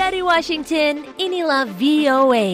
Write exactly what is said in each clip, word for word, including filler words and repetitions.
Dari Washington, inilah V O A.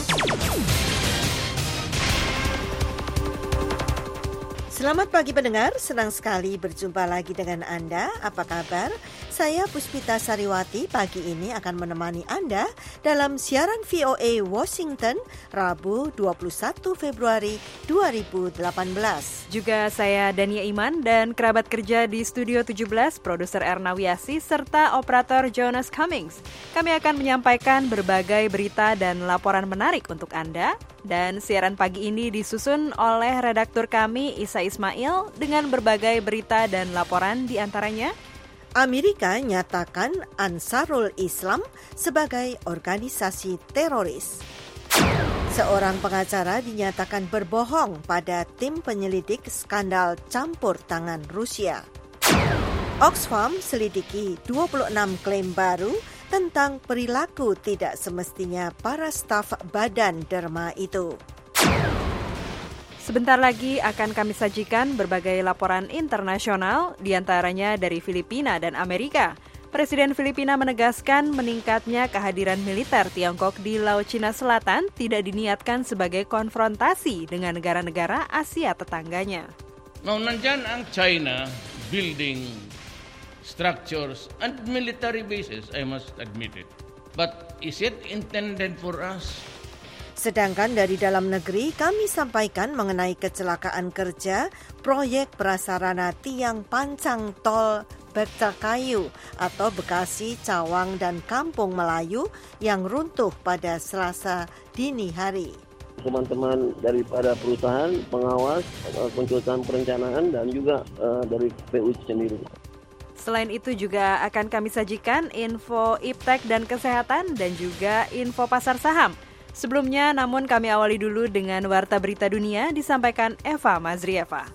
Selamat pagi pendengar, senang sekali berjumpa lagi dengan Anda. Apa kabar? Saya Puspita Sariwati pagi ini akan menemani Anda dalam siaran V O A Washington, Rabu dua puluh satu Februari dua ribu delapan belas. Juga saya Dania Iman dan kerabat kerja di Studio tujuh belas, produser Erna Wiasi, serta operator Jonas Cummings. Kami akan menyampaikan berbagai berita dan laporan menarik untuk Anda. Dan siaran pagi ini disusun oleh redaktur kami Isa Ismail dengan berbagai berita dan laporan di antaranya. Amerika nyatakan Ansarul Islam sebagai organisasi teroris. Seorang pengacara dinyatakan berbohong pada tim penyelidik skandal campur tangan Rusia. Oxfam selidiki dua puluh enam klaim baru tentang perilaku tidak semestinya para staf Badan Derma itu. Sebentar lagi akan kami sajikan berbagai laporan internasional, diantaranya dari Filipina dan Amerika. Presiden Filipina menegaskan meningkatnya kehadiran militer Tiongkok di Laut Cina Selatan tidak diniatkan sebagai konfrontasi dengan negara-negara Asia tetangganya. Now, nandyan ang China building structures and military bases, I must admit it. But is it intended for us? Sedangkan dari dalam negeri kami sampaikan mengenai kecelakaan kerja proyek prasarana tiang pancang tol Becakayu atau Bekasi, Cawang, dan Kampung Melayu yang runtuh pada Selasa dini hari. Teman-teman daripada perusahaan, pengawas, konsultan perencanaan, dan juga uh, dari P U sendiri. Selain itu juga akan kami sajikan info iptek dan kesehatan dan juga info pasar saham. Sebelumnya, namun kami awali dulu dengan warta berita dunia disampaikan Eva Mazrieva.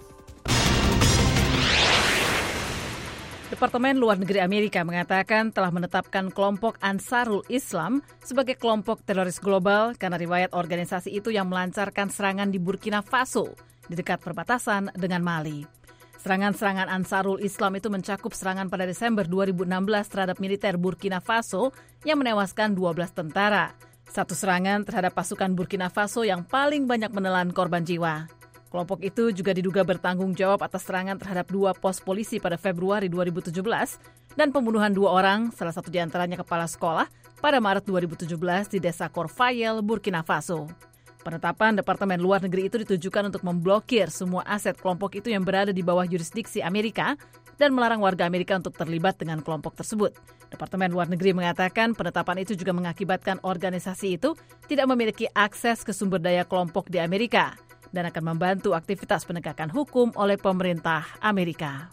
Departemen Luar Negeri Amerika mengatakan telah menetapkan kelompok Ansarul Islam sebagai kelompok teroris global karena riwayat organisasi itu yang melancarkan serangan di Burkina Faso di dekat perbatasan dengan Mali. Serangan-serangan Ansarul Islam itu mencakup serangan pada Desember dua ribu enam belas terhadap militer Burkina Faso yang menewaskan dua belas tentara. Satu serangan terhadap pasukan Burkina Faso yang paling banyak menelan korban jiwa. Kelompok itu juga diduga bertanggung jawab atas serangan terhadap dua pos polisi pada Februari dua ribu tujuh belas dan pembunuhan dua orang, salah satu di antaranya kepala sekolah, pada Maret dua ribu tujuh belas di desa Corfayel, Burkina Faso. Penetapan Departemen Luar Negeri itu ditujukan untuk memblokir semua aset kelompok itu yang berada di bawah yurisdiksi Amerika dan melarang warga Amerika untuk terlibat dengan kelompok tersebut. Departemen Luar Negeri mengatakan penetapan itu juga mengakibatkan organisasi itu tidak memiliki akses ke sumber daya kelompok di Amerika dan akan membantu aktivitas penegakan hukum oleh pemerintah Amerika.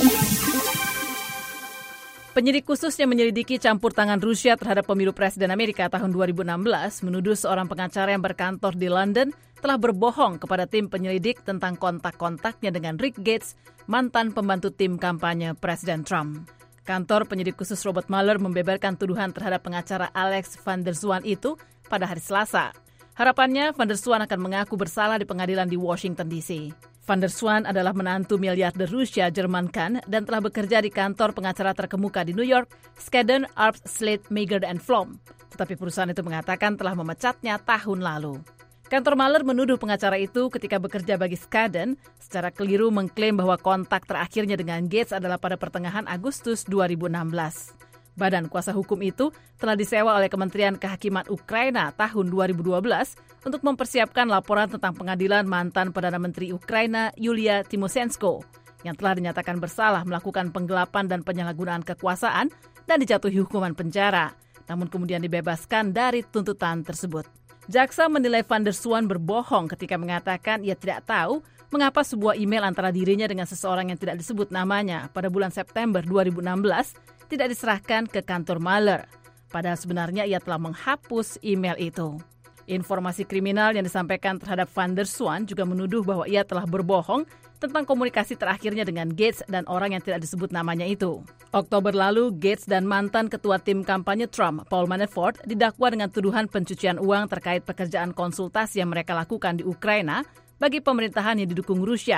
Penyidik khusus yang menyelidiki campur tangan Rusia terhadap pemilu presiden Amerika tahun dua ribu enam belas menuduh seorang pengacara yang berkantor di London telah berbohong kepada tim penyelidik tentang kontak-kontaknya dengan Rick Gates, mantan pembantu tim kampanye Presiden Trump. Kantor penyidik khusus Robert Mueller membeberkan tuduhan terhadap pengacara Alex van der Zwaan itu pada hari Selasa. Harapannya, van der Zwaan akan mengaku bersalah di pengadilan di Washington D C. Van der Zwaan adalah menantu miliarder Rusia German Khan dan telah bekerja di kantor pengacara terkemuka di New York, Skadden, Arps, Slate, Meagher and Flom. Tetapi perusahaan itu mengatakan telah memecatnya tahun lalu. Kantor Mueller menuduh pengacara itu ketika bekerja bagi Skadden secara keliru mengklaim bahwa kontak terakhirnya dengan Gates adalah pada pertengahan Agustus dua ribu enam belas. Badan kuasa hukum itu telah disewa oleh Kementerian Kehakiman Ukraina tahun dua ribu dua belas untuk mempersiapkan laporan tentang pengadilan mantan Perdana Menteri Ukraina Yulia Tymoshenko yang telah dinyatakan bersalah melakukan penggelapan dan penyalahgunaan kekuasaan dan dijatuhi hukuman penjara, namun kemudian dibebaskan dari tuntutan tersebut. Jaksa menilai van der Zwaan berbohong ketika mengatakan ia tidak tahu mengapa sebuah email antara dirinya dengan seseorang yang tidak disebut namanya pada bulan September dua ribu enam belas tidak diserahkan ke kantor Mueller. Padahal sebenarnya ia telah menghapus email itu. Informasi kriminal yang disampaikan terhadap van der Zwaan juga menuduh bahwa ia telah berbohong tentang komunikasi terakhirnya dengan Gates dan orang yang tidak disebut namanya itu. Oktober lalu, Gates dan mantan ketua tim kampanye Trump, Paul Manafort, didakwa dengan tuduhan pencucian uang terkait pekerjaan konsultasi yang mereka lakukan di Ukraina bagi pemerintahan yang didukung Rusia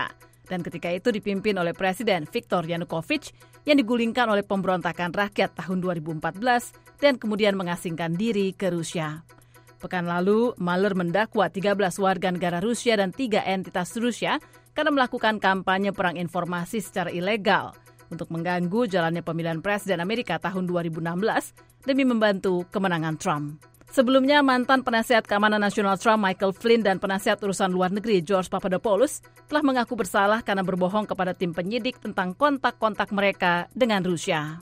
dan ketika itu dipimpin oleh Presiden Viktor Yanukovych yang digulingkan oleh pemberontakan rakyat tahun dua ribu empat belas dan kemudian mengasingkan diri ke Rusia. Pekan lalu, Mueller mendakwa tiga belas warga negara Rusia dan tiga entitas Rusia karena melakukan kampanye perang informasi secara ilegal untuk mengganggu jalannya pemilihan Presiden Amerika tahun dua ribu enam belas demi membantu kemenangan Trump. Sebelumnya, mantan penasihat keamanan nasional Trump Michael Flynn dan penasihat urusan luar negeri George Papadopoulos telah mengaku bersalah karena berbohong kepada tim penyidik tentang kontak-kontak mereka dengan Rusia.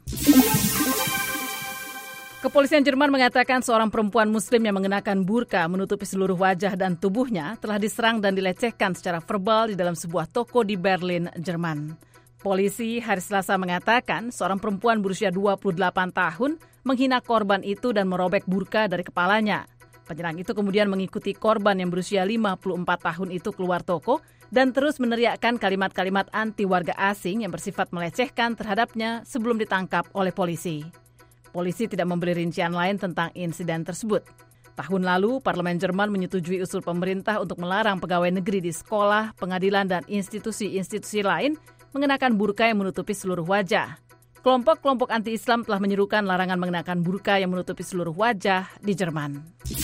Kepolisian Jerman mengatakan seorang perempuan muslim yang mengenakan burka menutupi seluruh wajah dan tubuhnya telah diserang dan dilecehkan secara verbal di dalam sebuah toko di Berlin, Jerman. Polisi hari Selasa mengatakan seorang perempuan berusia dua puluh delapan tahun menghina korban itu dan merobek burka dari kepalanya. Penyerang itu kemudian mengikuti korban yang berusia lima puluh empat tahun itu keluar toko dan terus meneriakkan kalimat-kalimat anti warga asing yang bersifat melecehkan terhadapnya sebelum ditangkap oleh polisi. Polisi tidak memberi rincian lain tentang insiden tersebut. Tahun lalu, Parlemen Jerman menyetujui usul pemerintah untuk melarang pegawai negeri di sekolah, pengadilan, dan institusi-institusi lain mengenakan burka yang menutupi seluruh wajah. Kelompok-kelompok anti-Islam telah menyerukan larangan mengenakan burka yang menutupi seluruh wajah di Jerman.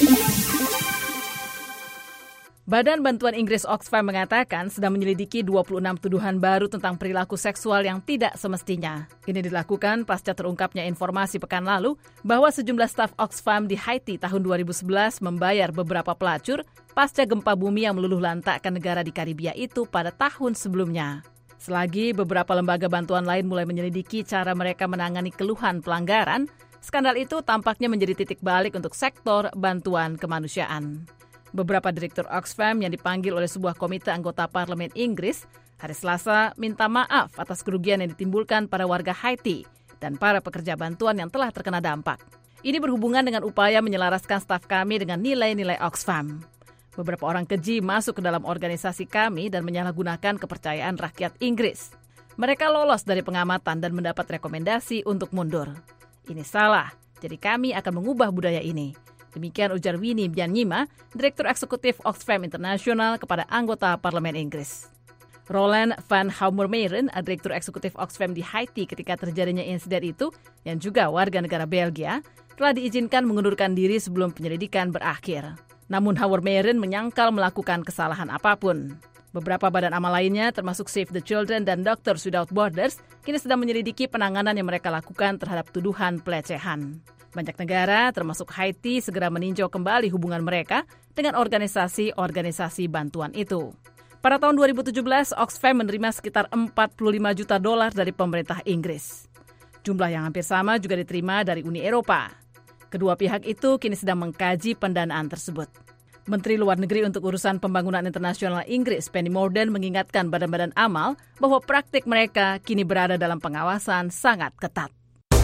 Badan Bantuan Inggris Oxfam mengatakan sedang menyelidiki dua puluh enam tuduhan baru tentang perilaku seksual yang tidak semestinya. Ini dilakukan pasca terungkapnya informasi pekan lalu bahwa sejumlah staf Oxfam di Haiti tahun dua ribu sebelas membayar beberapa pelacur pasca gempa bumi yang meluluh lantakkan negara di Karibia itu pada tahun sebelumnya. Selagi beberapa lembaga bantuan lain mulai menyelidiki cara mereka menangani keluhan pelanggaran, skandal itu tampaknya menjadi titik balik untuk sektor bantuan kemanusiaan. Beberapa direktur Oxfam yang dipanggil oleh sebuah komite anggota Parlemen Inggris hari Selasa minta maaf atas kerugian yang ditimbulkan pada warga Haiti dan para pekerja bantuan yang telah terkena dampak. Ini berhubungan dengan upaya menyelaraskan staf kami dengan nilai-nilai Oxfam. Beberapa orang keji masuk ke dalam organisasi kami dan menyalahgunakan kepercayaan rakyat Inggris. Mereka lolos dari pengamatan dan mendapat rekomendasi untuk mundur. Ini salah, jadi kami akan mengubah budaya ini. Demikian ujar Winnie Byanyima, Direktur Eksekutif Oxfam International kepada anggota Parlemen Inggris. Roland van Haumermeiren, Direktur Eksekutif Oxfam di Haiti ketika terjadinya insiden itu, yang juga warga negara Belgia, telah diizinkan mengundurkan diri sebelum penyelidikan berakhir. Namun Haumermeiren menyangkal melakukan kesalahan apapun. Beberapa badan amal lainnya, termasuk Save the Children dan Doctors Without Borders, kini sedang menyelidiki penanganan yang mereka lakukan terhadap tuduhan pelecehan. Banyak negara, termasuk Haiti, segera meninjau kembali hubungan mereka dengan organisasi-organisasi bantuan itu. Pada tahun dua ribu tujuh belas, Oxfam menerima sekitar empat puluh lima juta dolar dari pemerintah Inggris. Jumlah yang hampir sama juga diterima dari Uni Eropa. Kedua pihak itu kini sedang mengkaji pendanaan tersebut. Menteri Luar Negeri untuk Urusan Pembangunan Internasional Inggris, Penny Mordaunt, mengingatkan badan-badan amal bahwa praktik mereka kini berada dalam pengawasan sangat ketat.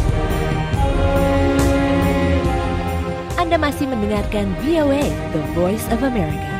Anda masih mendengarkan V O A, The Voice of America.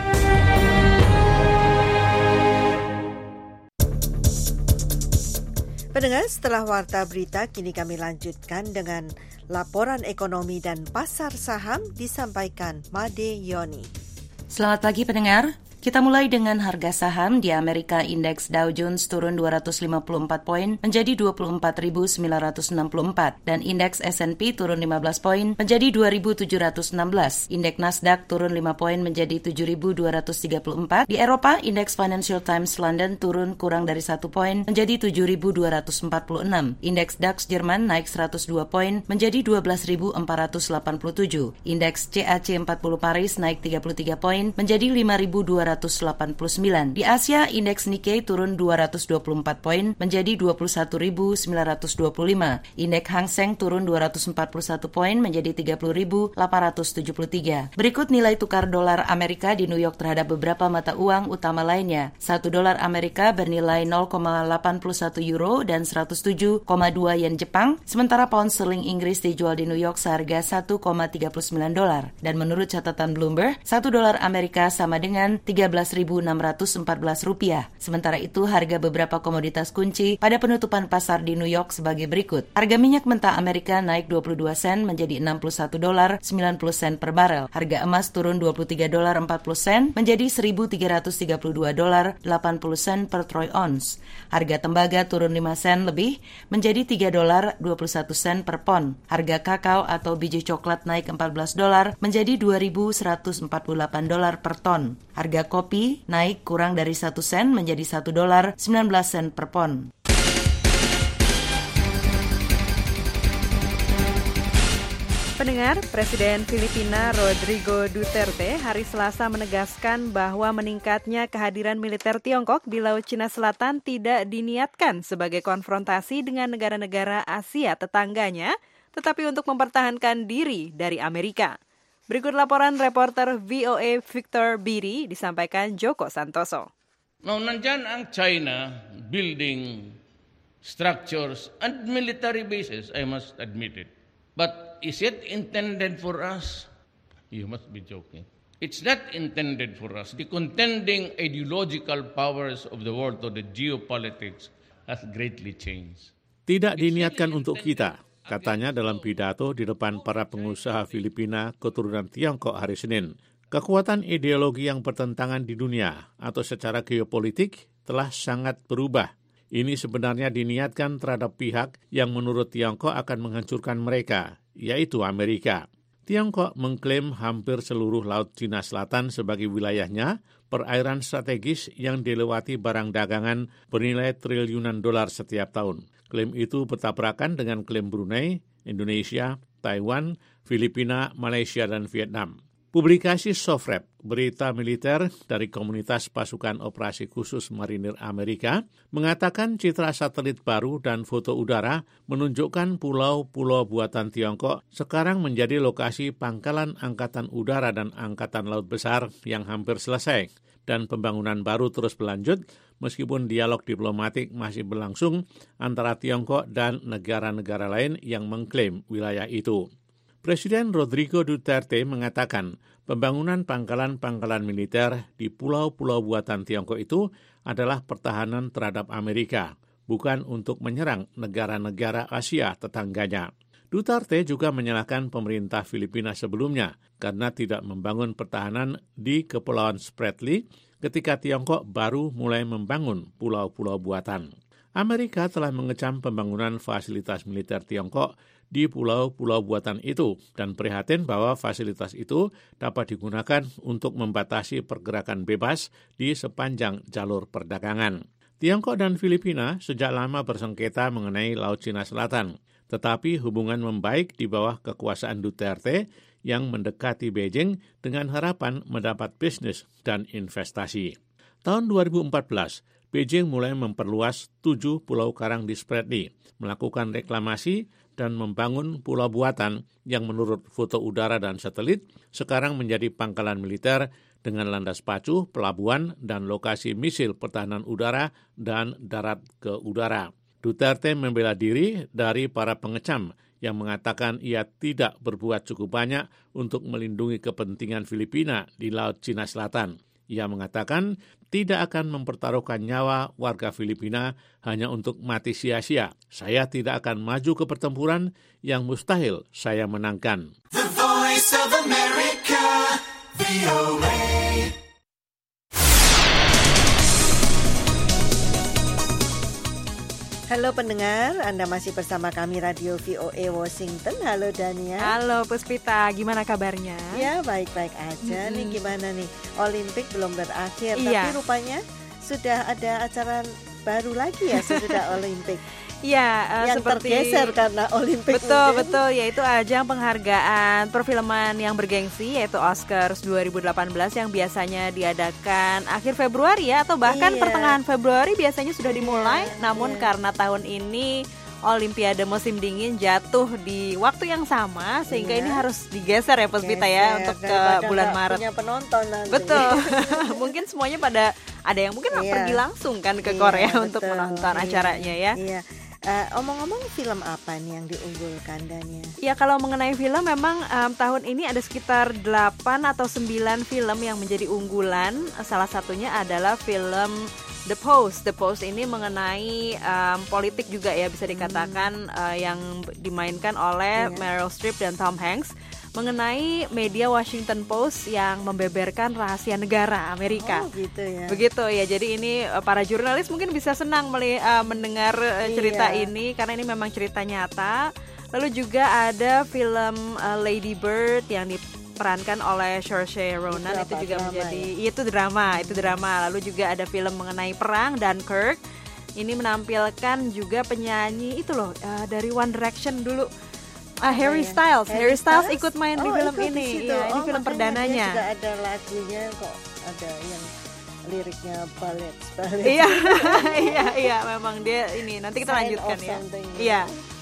Pendengar, setelah warta berita, kini kami lanjutkan dengan laporan ekonomi dan pasar saham disampaikan Made Yoni. Selamat pagi pendengar. Kita mulai dengan harga saham. Di Amerika, indeks Dow Jones turun dua ratus lima puluh empat poin menjadi dua puluh empat ribu sembilan ratus enam puluh empat dan indeks S and P turun lima belas poin menjadi dua ribu tujuh ratus enam belas. Indeks Nasdaq turun lima poin menjadi tujuh ribu dua ratus tiga puluh empat. Di Eropa, indeks Financial Times London turun kurang dari satu poin menjadi tujuh ribu dua ratus empat puluh enam. Indeks DAX Jerman naik seratus dua poin menjadi dua belas ribu empat ratus delapan puluh tujuh. Indeks C A C empat puluh Paris naik tiga puluh tiga poin menjadi lima ribu dua ratus delapan puluh sembilan. Di Asia, indeks Nikkei turun dua ratus dua puluh empat poin menjadi dua puluh satu ribu sembilan ratus dua puluh lima. Indeks Hang Seng turun dua ratus empat puluh satu poin menjadi tiga puluh ribu delapan ratus tujuh puluh tiga. Berikut nilai tukar dolar Amerika di New York terhadap beberapa mata uang utama lainnya. Satu dolar Amerika bernilai nol koma delapan satu euro dan seratus tujuh koma dua yen Jepang, sementara pound sterling Inggris dijual di New York seharga satu koma tiga sembilan dolar. Dan menurut catatan Bloomberg, satu dolar Amerika sama dengan tiga tiga belas ribu enam ratus empat belas rupiah. Sementara itu, harga beberapa komoditas kunci pada penutupan pasar di New York sebagai berikut. Harga minyak mentah Amerika naik dua puluh dua sen menjadi enam puluh satu dolar sembilan puluh sen per barel. Harga emas turun dua puluh tiga dolar empat puluh sen menjadi seribu tiga ratus tiga puluh dua dolar delapan puluh sen per troy ounce. Harga tembaga turun lima sen lebih menjadi tiga dolar dua puluh satu sen per pon. Harga kakao atau biji coklat naik empat belas dolar menjadi dua ribu seratus empat puluh delapan dolar per ton. Harga kopi naik kurang dari satu sen menjadi satu dolar sembilan belas sen per pon. Pendengar, Presiden Filipina Rodrigo Duterte hari Selasa menegaskan bahwa meningkatnya kehadiran militer Tiongkok di Laut Cina Selatan tidak diniatkan sebagai konfrontasi dengan negara-negara Asia tetangganya, tetapi untuk mempertahankan diri dari Amerika. Berikut laporan reporter V O A Victor Biri disampaikan Joko Santoso. Now, nandyan ang China building structures and military bases, I must admit it. But is it intended for us? You must be joking. It's not intended for us. The contending ideological powers of the world or the geopolitics has greatly changed. Tidak diniatkan untuk kita, katanya dalam pidato di depan para pengusaha Filipina keturunan Tiongkok hari Senin. Kekuatan ideologi yang bertentangan di dunia atau secara geopolitik telah sangat berubah. Ini sebenarnya diniatkan terhadap pihak yang menurut Tiongkok akan menghancurkan mereka, yaitu Amerika. Tiongkok mengklaim hampir seluruh Laut Cina Selatan sebagai wilayahnya, perairan strategis yang dilewati barang dagangan bernilai triliunan dolar setiap tahun. Klaim itu bertabrakan dengan klaim Brunei, Indonesia, Taiwan, Filipina, Malaysia, dan Vietnam. Publikasi Sofrep, berita militer dari Komunitas Pasukan Operasi Khusus Marinir Amerika, mengatakan citra satelit baru dan foto udara menunjukkan pulau-pulau buatan Tiongkok sekarang menjadi lokasi pangkalan Angkatan Udara dan Angkatan Laut Besar yang hampir selesai, dan pembangunan baru terus berlanjut meskipun dialog diplomatik masih berlangsung antara Tiongkok dan negara-negara lain yang mengklaim wilayah itu. Presiden Rodrigo Duterte mengatakan pembangunan pangkalan-pangkalan militer di pulau-pulau buatan Tiongkok itu adalah pertahanan terhadap Amerika, bukan untuk menyerang negara-negara Asia tetangganya. Duterte juga menyalahkan pemerintah Filipina sebelumnya karena tidak membangun pertahanan di Kepulauan Spratly ketika Tiongkok baru mulai membangun pulau-pulau buatan. Amerika telah mengecam pembangunan fasilitas militer Tiongkok di pulau-pulau buatan itu dan prihatin bahwa fasilitas itu dapat digunakan untuk membatasi pergerakan bebas di sepanjang jalur perdagangan. Tiongkok dan Filipina sejak lama bersengketa mengenai Laut Cina Selatan, tetapi hubungan membaik di bawah kekuasaan Duterte yang mendekati Beijing dengan harapan mendapat bisnis dan investasi. Tahun dua ribu empat belas, Beijing mulai memperluas tujuh pulau karang di Spratly, melakukan reklamasi dan membangun pulau buatan yang menurut foto udara dan satelit sekarang menjadi pangkalan militer dengan landas pacu, pelabuhan, dan lokasi misil pertahanan udara dan darat ke udara. Duterte membela diri dari para pengecam yang mengatakan ia tidak berbuat cukup banyak untuk melindungi kepentingan Filipina di Laut Cina Selatan. Ia mengatakan tidak akan mempertaruhkan nyawa warga Filipina hanya untuk mati sia-sia. Saya tidak akan maju ke pertempuran yang mustahil saya menangkan. The Voice of America, V O A. Halo pendengar, Anda masih bersama kami Radio V O A Washington. Halo Dania. Halo Puspita, gimana kabarnya? Ya baik-baik aja. Hmm. Nih gimana nih, Olimpik belum berakhir, iya. Tapi rupanya sudah ada acara baru lagi ya sesudah Olimpik. Ya, uh, yang seperti tergeser karena Olimpik. Betul, mungkin. betul. Yaitu ajang penghargaan perfilman yang bergengsi, yaitu Oscars dua ribu delapan belas yang biasanya diadakan akhir Februari ya, atau bahkan iya. pertengahan Februari biasanya sudah dimulai. Iya, namun iya. karena tahun ini Olimpiade musim dingin jatuh di waktu yang sama, sehingga iya. ini harus digeser ya Puspita ya untuk ke bulan Maret. Punya penonton nanti. Betul. Mungkin semuanya pada ada yang mungkin iya. pergi langsung kan ke iya, Korea betul. untuk menonton iya. acaranya ya. Iya. Uh, omong-omong film apa nih yang diunggulkan Dania? Ya kalau mengenai film memang um, tahun ini ada sekitar delapan atau sembilan film yang menjadi unggulan. Salah satunya adalah film The Post. The Post ini mengenai um, politik juga ya bisa dikatakan hmm. uh, yang dimainkan oleh yeah. Meryl Streep dan Tom Hanks. Mengenai media Washington Post yang membeberkan rahasia negara Amerika. Oh gitu ya. Begitu ya. Jadi ini para jurnalis mungkin bisa senang meli- uh, mendengar uh, cerita iya. ini karena ini memang cerita nyata. Lalu juga ada film uh, Lady Bird yang diperankan oleh Saoirse Ronan. Itu, itu juga drama, menjadi ya? itu drama, itu drama. Lalu juga ada film mengenai perang Dunkirk. Ini menampilkan juga penyanyi itu loh uh, dari One Direction dulu. Ah, Harry Styles, Harry, Harry Styles ikut main oh, di film ini. Ya, ini oh, film perdananya. Juga ada lagunya kok, ada yang liriknya ballet, ballet. Iya, iya, iya, memang dia ini. Nanti kita Sign lanjutkan ya. Iya.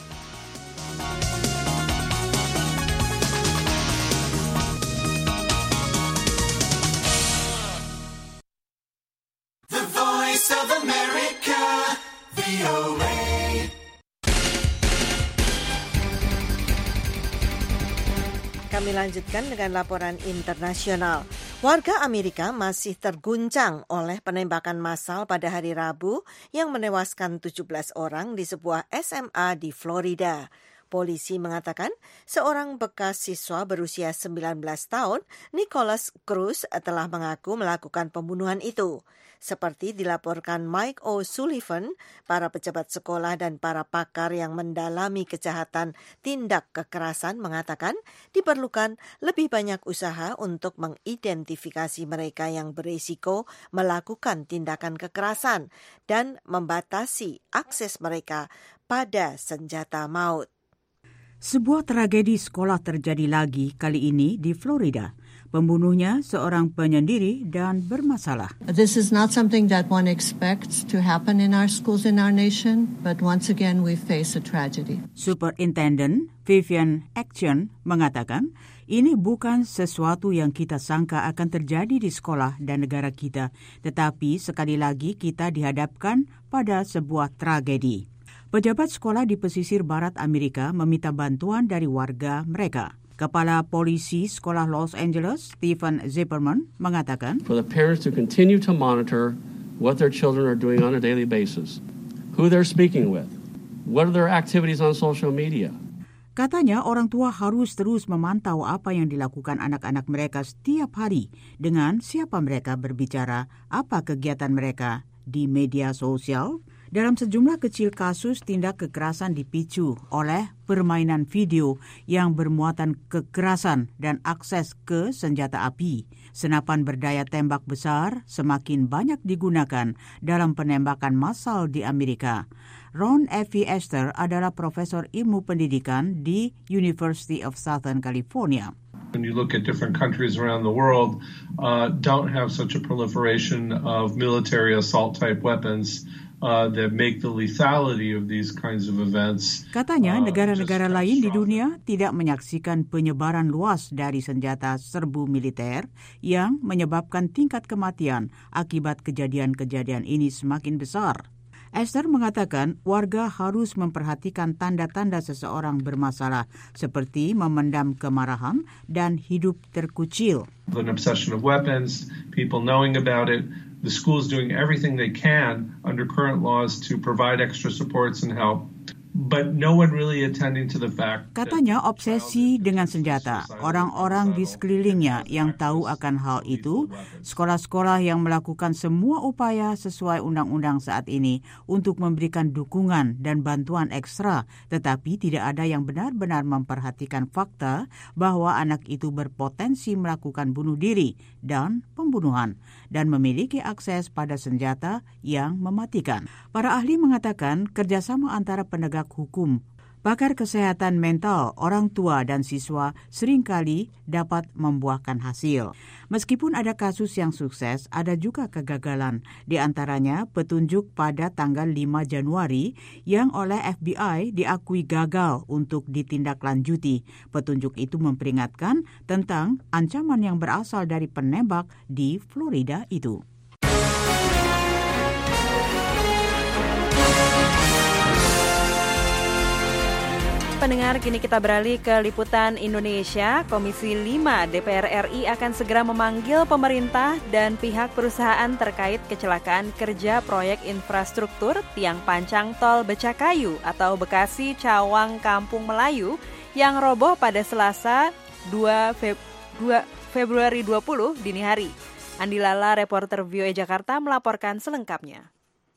The Voice of America, V O A. Kami lanjutkan dengan laporan internasional. Warga Amerika masih terguncang oleh penembakan massal pada hari Rabu yang menewaskan tujuh belas orang di sebuah S M A di Florida. Polisi mengatakan seorang bekas siswa berusia sembilan belas tahun, Nicholas Cruz, telah mengaku melakukan pembunuhan itu. Seperti dilaporkan Mike O'Sullivan, para pejabat sekolah dan para pakar yang mendalami kejahatan tindak kekerasan mengatakan diperlukan lebih banyak usaha untuk mengidentifikasi mereka yang berisiko melakukan tindakan kekerasan dan membatasi akses mereka pada senjata maut. Sebuah tragedi sekolah terjadi lagi kali ini di Florida. Pembunuhnya seorang penyendiri dan bermasalah. This is not something that one expects to happen in our schools in our nation, but once again we face a tragedy. Superintendent Vivian Action mengatakan, ini bukan sesuatu yang kita sangka akan terjadi di sekolah dan negara kita, tetapi sekali lagi kita dihadapkan pada sebuah tragedi. Pejabat sekolah di pesisir barat Amerika meminta bantuan dari warga mereka. Kepala Polisi Sekolah Los Angeles, Stephen Zipperman, mengatakan, For the parents to continue to monitor what their children are doing on a daily basis, who they're speaking with, what are their activities on social media. Katanya orang tua harus terus memantau apa yang dilakukan anak-anak mereka setiap hari dengan siapa mereka berbicara, apa kegiatan mereka di media sosial. Dalam sejumlah kecil kasus tindak kekerasan dipicu oleh permainan video yang bermuatan kekerasan dan akses ke senjata api. Senapan berdaya tembak besar semakin banyak digunakan dalam penembakan massal di Amerika. Ron Effie Esther adalah profesor ilmu pendidikan di University of Southern California. When you look at different countries around the world, uh, don't have such a proliferation of military assault type weapons. Uh, that make the lethality of these kinds of events. Katanya negara-negara uh, lain di dunia tidak menyaksikan penyebaran luas dari senjata serbu militer yang menyebabkan tingkat kematian akibat kejadian-kejadian ini semakin besar. Esther mengatakan warga harus memperhatikan tanda-tanda seseorang bermasalah seperti memendam kemarahan dan hidup terkucil. An obsession of weapons, people knowing about it, the schools doing everything they can under current laws to provide extra supports and help. But no one really attending to the fact. Katanya obsesi dengan senjata. Orang-orang di sekelilingnya yang tahu akan hal itu, sekolah-sekolah yang melakukan semua upaya sesuai undang-undang saat ini untuk memberikan dukungan dan bantuan ekstra, tetapi tidak ada yang benar-benar memperhatikan fakta bahwa anak itu berpotensi melakukan bunuh diri dan pembunuhan dan memiliki akses pada senjata yang mematikan. Para ahli mengatakan kerjasama antara penegak hukum, pakar kesehatan mental, orang tua dan siswa seringkali dapat membuahkan hasil. Meskipun ada kasus yang sukses, ada juga kegagalan. Di antaranya petunjuk pada tanggal lima Januari yang oleh F B I diakui gagal untuk ditindaklanjuti. Petunjuk itu memperingatkan tentang ancaman yang berasal dari penembak di Florida itu. Pendengar, kini kita beralih ke liputan Indonesia. Komisi lima D P R R I akan segera memanggil pemerintah dan pihak perusahaan terkait kecelakaan kerja proyek infrastruktur tiang pancang tol Becakayu atau Bekasi Cawang Kampung Melayu yang roboh pada Selasa dua Februari dua puluh dini hari. Andi Lala, reporter V O A Jakarta, melaporkan selengkapnya.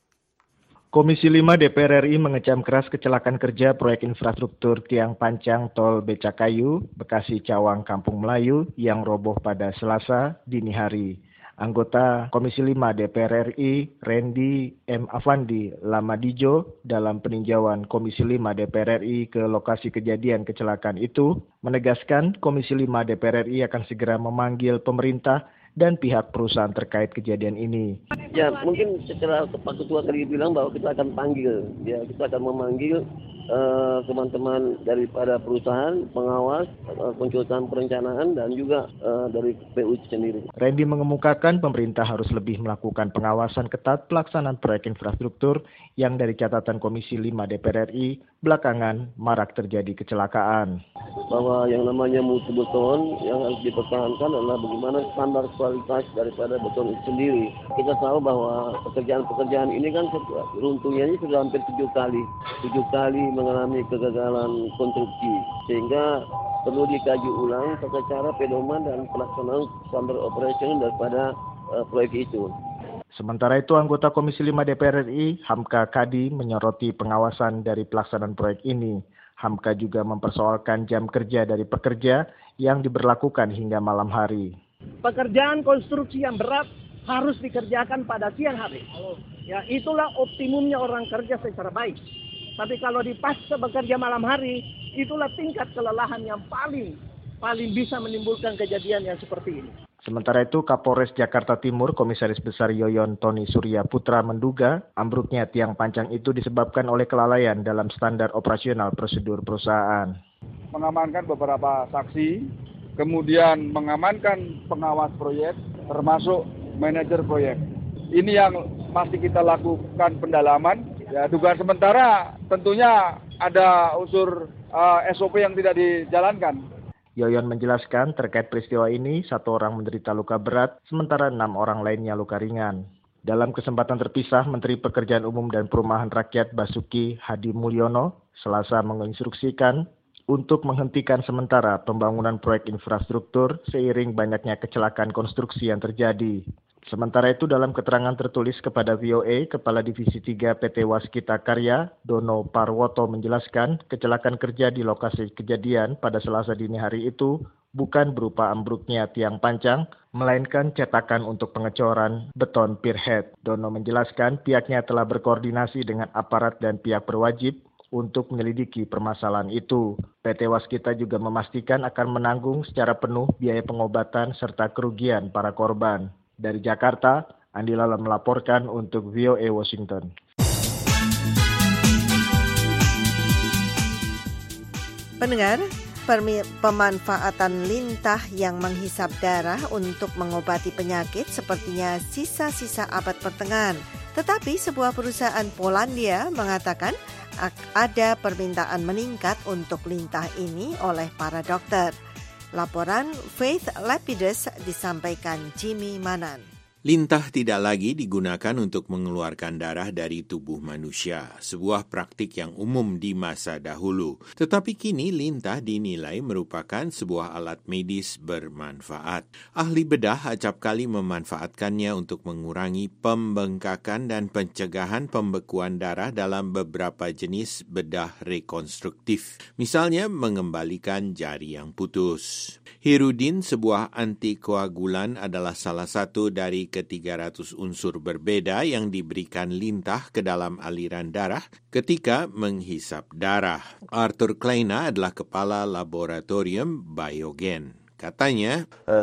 Komisi lima D P R R I mengecam keras kecelakaan kerja proyek infrastruktur tiang pancang tol Becakayu, Bekasi Cawang Kampung Melayu yang roboh pada Selasa dini hari. Anggota Komisi lima D P R R I, Randy M. Afandi Lamadijo, dalam peninjauan Komisi lima D P R R I ke lokasi kejadian kecelakaan itu, menegaskan Komisi lima D P R R I akan segera memanggil pemerintah dan pihak perusahaan terkait kejadian ini. Ya, mungkin secara Pak Ketua tadi bilang bahwa kita akan panggil, ya kita akan memanggil uh, teman-teman daripada perusahaan, pengawas, uh, konsultan perencanaan, dan juga uh, dari P U sendiri. Randy mengemukakan pemerintah harus lebih melakukan pengawasan ketat pelaksanaan proyek infrastruktur yang dari catatan Komisi lima D P R R I belakangan marak terjadi kecelakaan. Bahwa yang namanya mutu beton yang harus dipertahankan adalah bagaimana standar kualitas daripada beton itu sendiri. Kita tahu bahwa pekerjaan-pekerjaan ini kan runtuhnya ini sudah hampir tujuh kali. Tujuh kali mengalami kegagalan konstruksi. Sehingga perlu dikaji ulang tata cara pedoman dan pelaksanaan standar operation daripada uh, proyek itu. Sementara itu, anggota Komisi lima D P R R I, Hamka Kadi, menyoroti pengawasan dari pelaksanaan proyek ini. Hamka juga mempersoalkan jam kerja dari pekerja yang diberlakukan hingga malam hari. Pekerjaan konstruksi yang berat harus dikerjakan pada siang hari. Ya, itulah optimumnya orang kerja secara baik. Tapi kalau dipaksa bekerja malam hari, itulah tingkat kelelahan yang paling paling bisa menimbulkan kejadian yang seperti ini. Sementara itu, Kapolres Jakarta Timur, Komisaris Besar Yoyon Tony Surya Putra menduga ambruknya tiang pancang itu disebabkan oleh kelalaian dalam standar operasional prosedur perusahaan. Mengamankan beberapa saksi, kemudian mengamankan pengawas proyek, termasuk manajer proyek. Ini yang masih kita lakukan pendalaman. Ya, dugaan sementara tentunya ada unsur uh, S O P yang tidak dijalankan. Yoyon menjelaskan terkait peristiwa ini, satu orang menderita luka berat, sementara enam orang lainnya luka ringan. Dalam kesempatan terpisah, Menteri Pekerjaan Umum dan Perumahan Rakyat Basuki Hadi Mulyono Selasa menginstruksikan untuk menghentikan sementara pembangunan proyek infrastruktur seiring banyaknya kecelakaan konstruksi yang terjadi. Sementara itu, dalam keterangan tertulis kepada V O A, Kepala Divisi tiga P T Waskita Karya, Dono Parwoto menjelaskan kecelakaan kerja di lokasi kejadian pada Selasa dini hari itu bukan berupa ambruknya tiang pancang, melainkan cetakan untuk pengecoran beton pierhead. Dono menjelaskan pihaknya telah berkoordinasi dengan aparat dan pihak berwajib untuk menyelidiki permasalahan itu. P T Waskita juga memastikan akan menanggung secara penuh biaya pengobatan serta kerugian para korban. Dari Jakarta, Andi Lala melaporkan untuk V O A Washington. Pendengar, pemanfaatan lintah yang menghisap darah untuk mengobati penyakit sepertinya sisa-sisa abad pertengahan. Tetapi sebuah perusahaan Polandia mengatakan ada permintaan meningkat untuk lintah ini oleh para dokter. Laporan Faith Lapidus disampaikan Jimmy Manan. Lintah tidak lagi digunakan untuk mengeluarkan darah dari tubuh manusia, sebuah praktik yang umum di masa dahulu. Tetapi kini lintah dinilai merupakan sebuah alat medis bermanfaat. Ahli bedah acap kali memanfaatkannya untuk mengurangi pembengkakan dan pencegahan pembekuan darah dalam beberapa jenis bedah rekonstruktif. Misalnya mengembalikan jari yang putus. Hirudin, sebuah antikoagulan, adalah salah satu dari ke tiga ratus unsur berbeda yang diberikan lintah ke dalam aliran darah ketika menghisap darah. Arthur Kleina adalah kepala laboratorium Biogen. Katanya,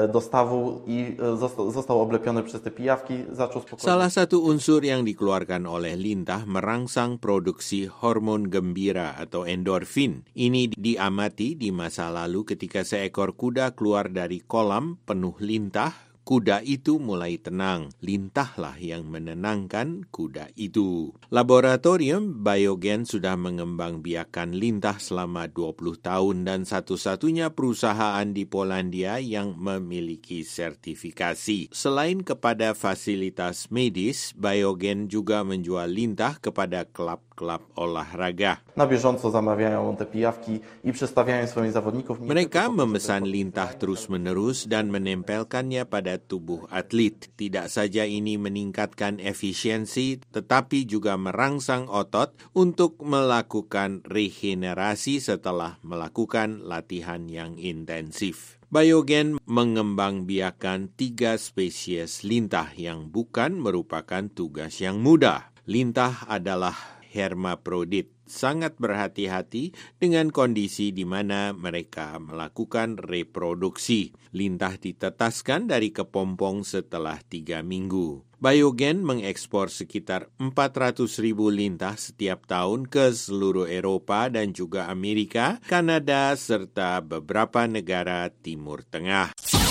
salah satu unsur yang dikeluarkan oleh lintah merangsang produksi hormon gembira atau endorfin. Ini diamati di masa lalu ketika seekor kuda keluar dari kolam penuh lintah kuda itu mulai tenang. Lintahlah yang menenangkan kuda itu. Laboratorium Biogen sudah mengembang biakan lintah selama dua puluh tahun dan satu-satunya perusahaan di Polandia yang memiliki sertifikasi. Selain kepada fasilitas medis, Biogen juga menjual lintah kepada klub-klub olahraga. Na bieżąco zamawiają te pijawki i przestawiają swoich zawodników. Mereka memesan lintah terus-menerus dan menempelkannya pada tubuh atlet. Tidak saja ini meningkatkan efisiensi, tetapi juga merangsang otot untuk melakukan regenerasi setelah melakukan latihan yang intensif. Biogen mengembangbiakan tiga spesies lintah yang bukan merupakan tugas yang mudah. Lintah adalah hermaprodit, sangat berhati-hati dengan kondisi di mana mereka melakukan reproduksi. Lintah ditetaskan dari kepompong setelah tiga minggu. Biogen mengekspor sekitar empat ratus ribu lintah setiap tahun ke seluruh Eropa dan juga Amerika, Kanada, serta beberapa negara Timur Tengah.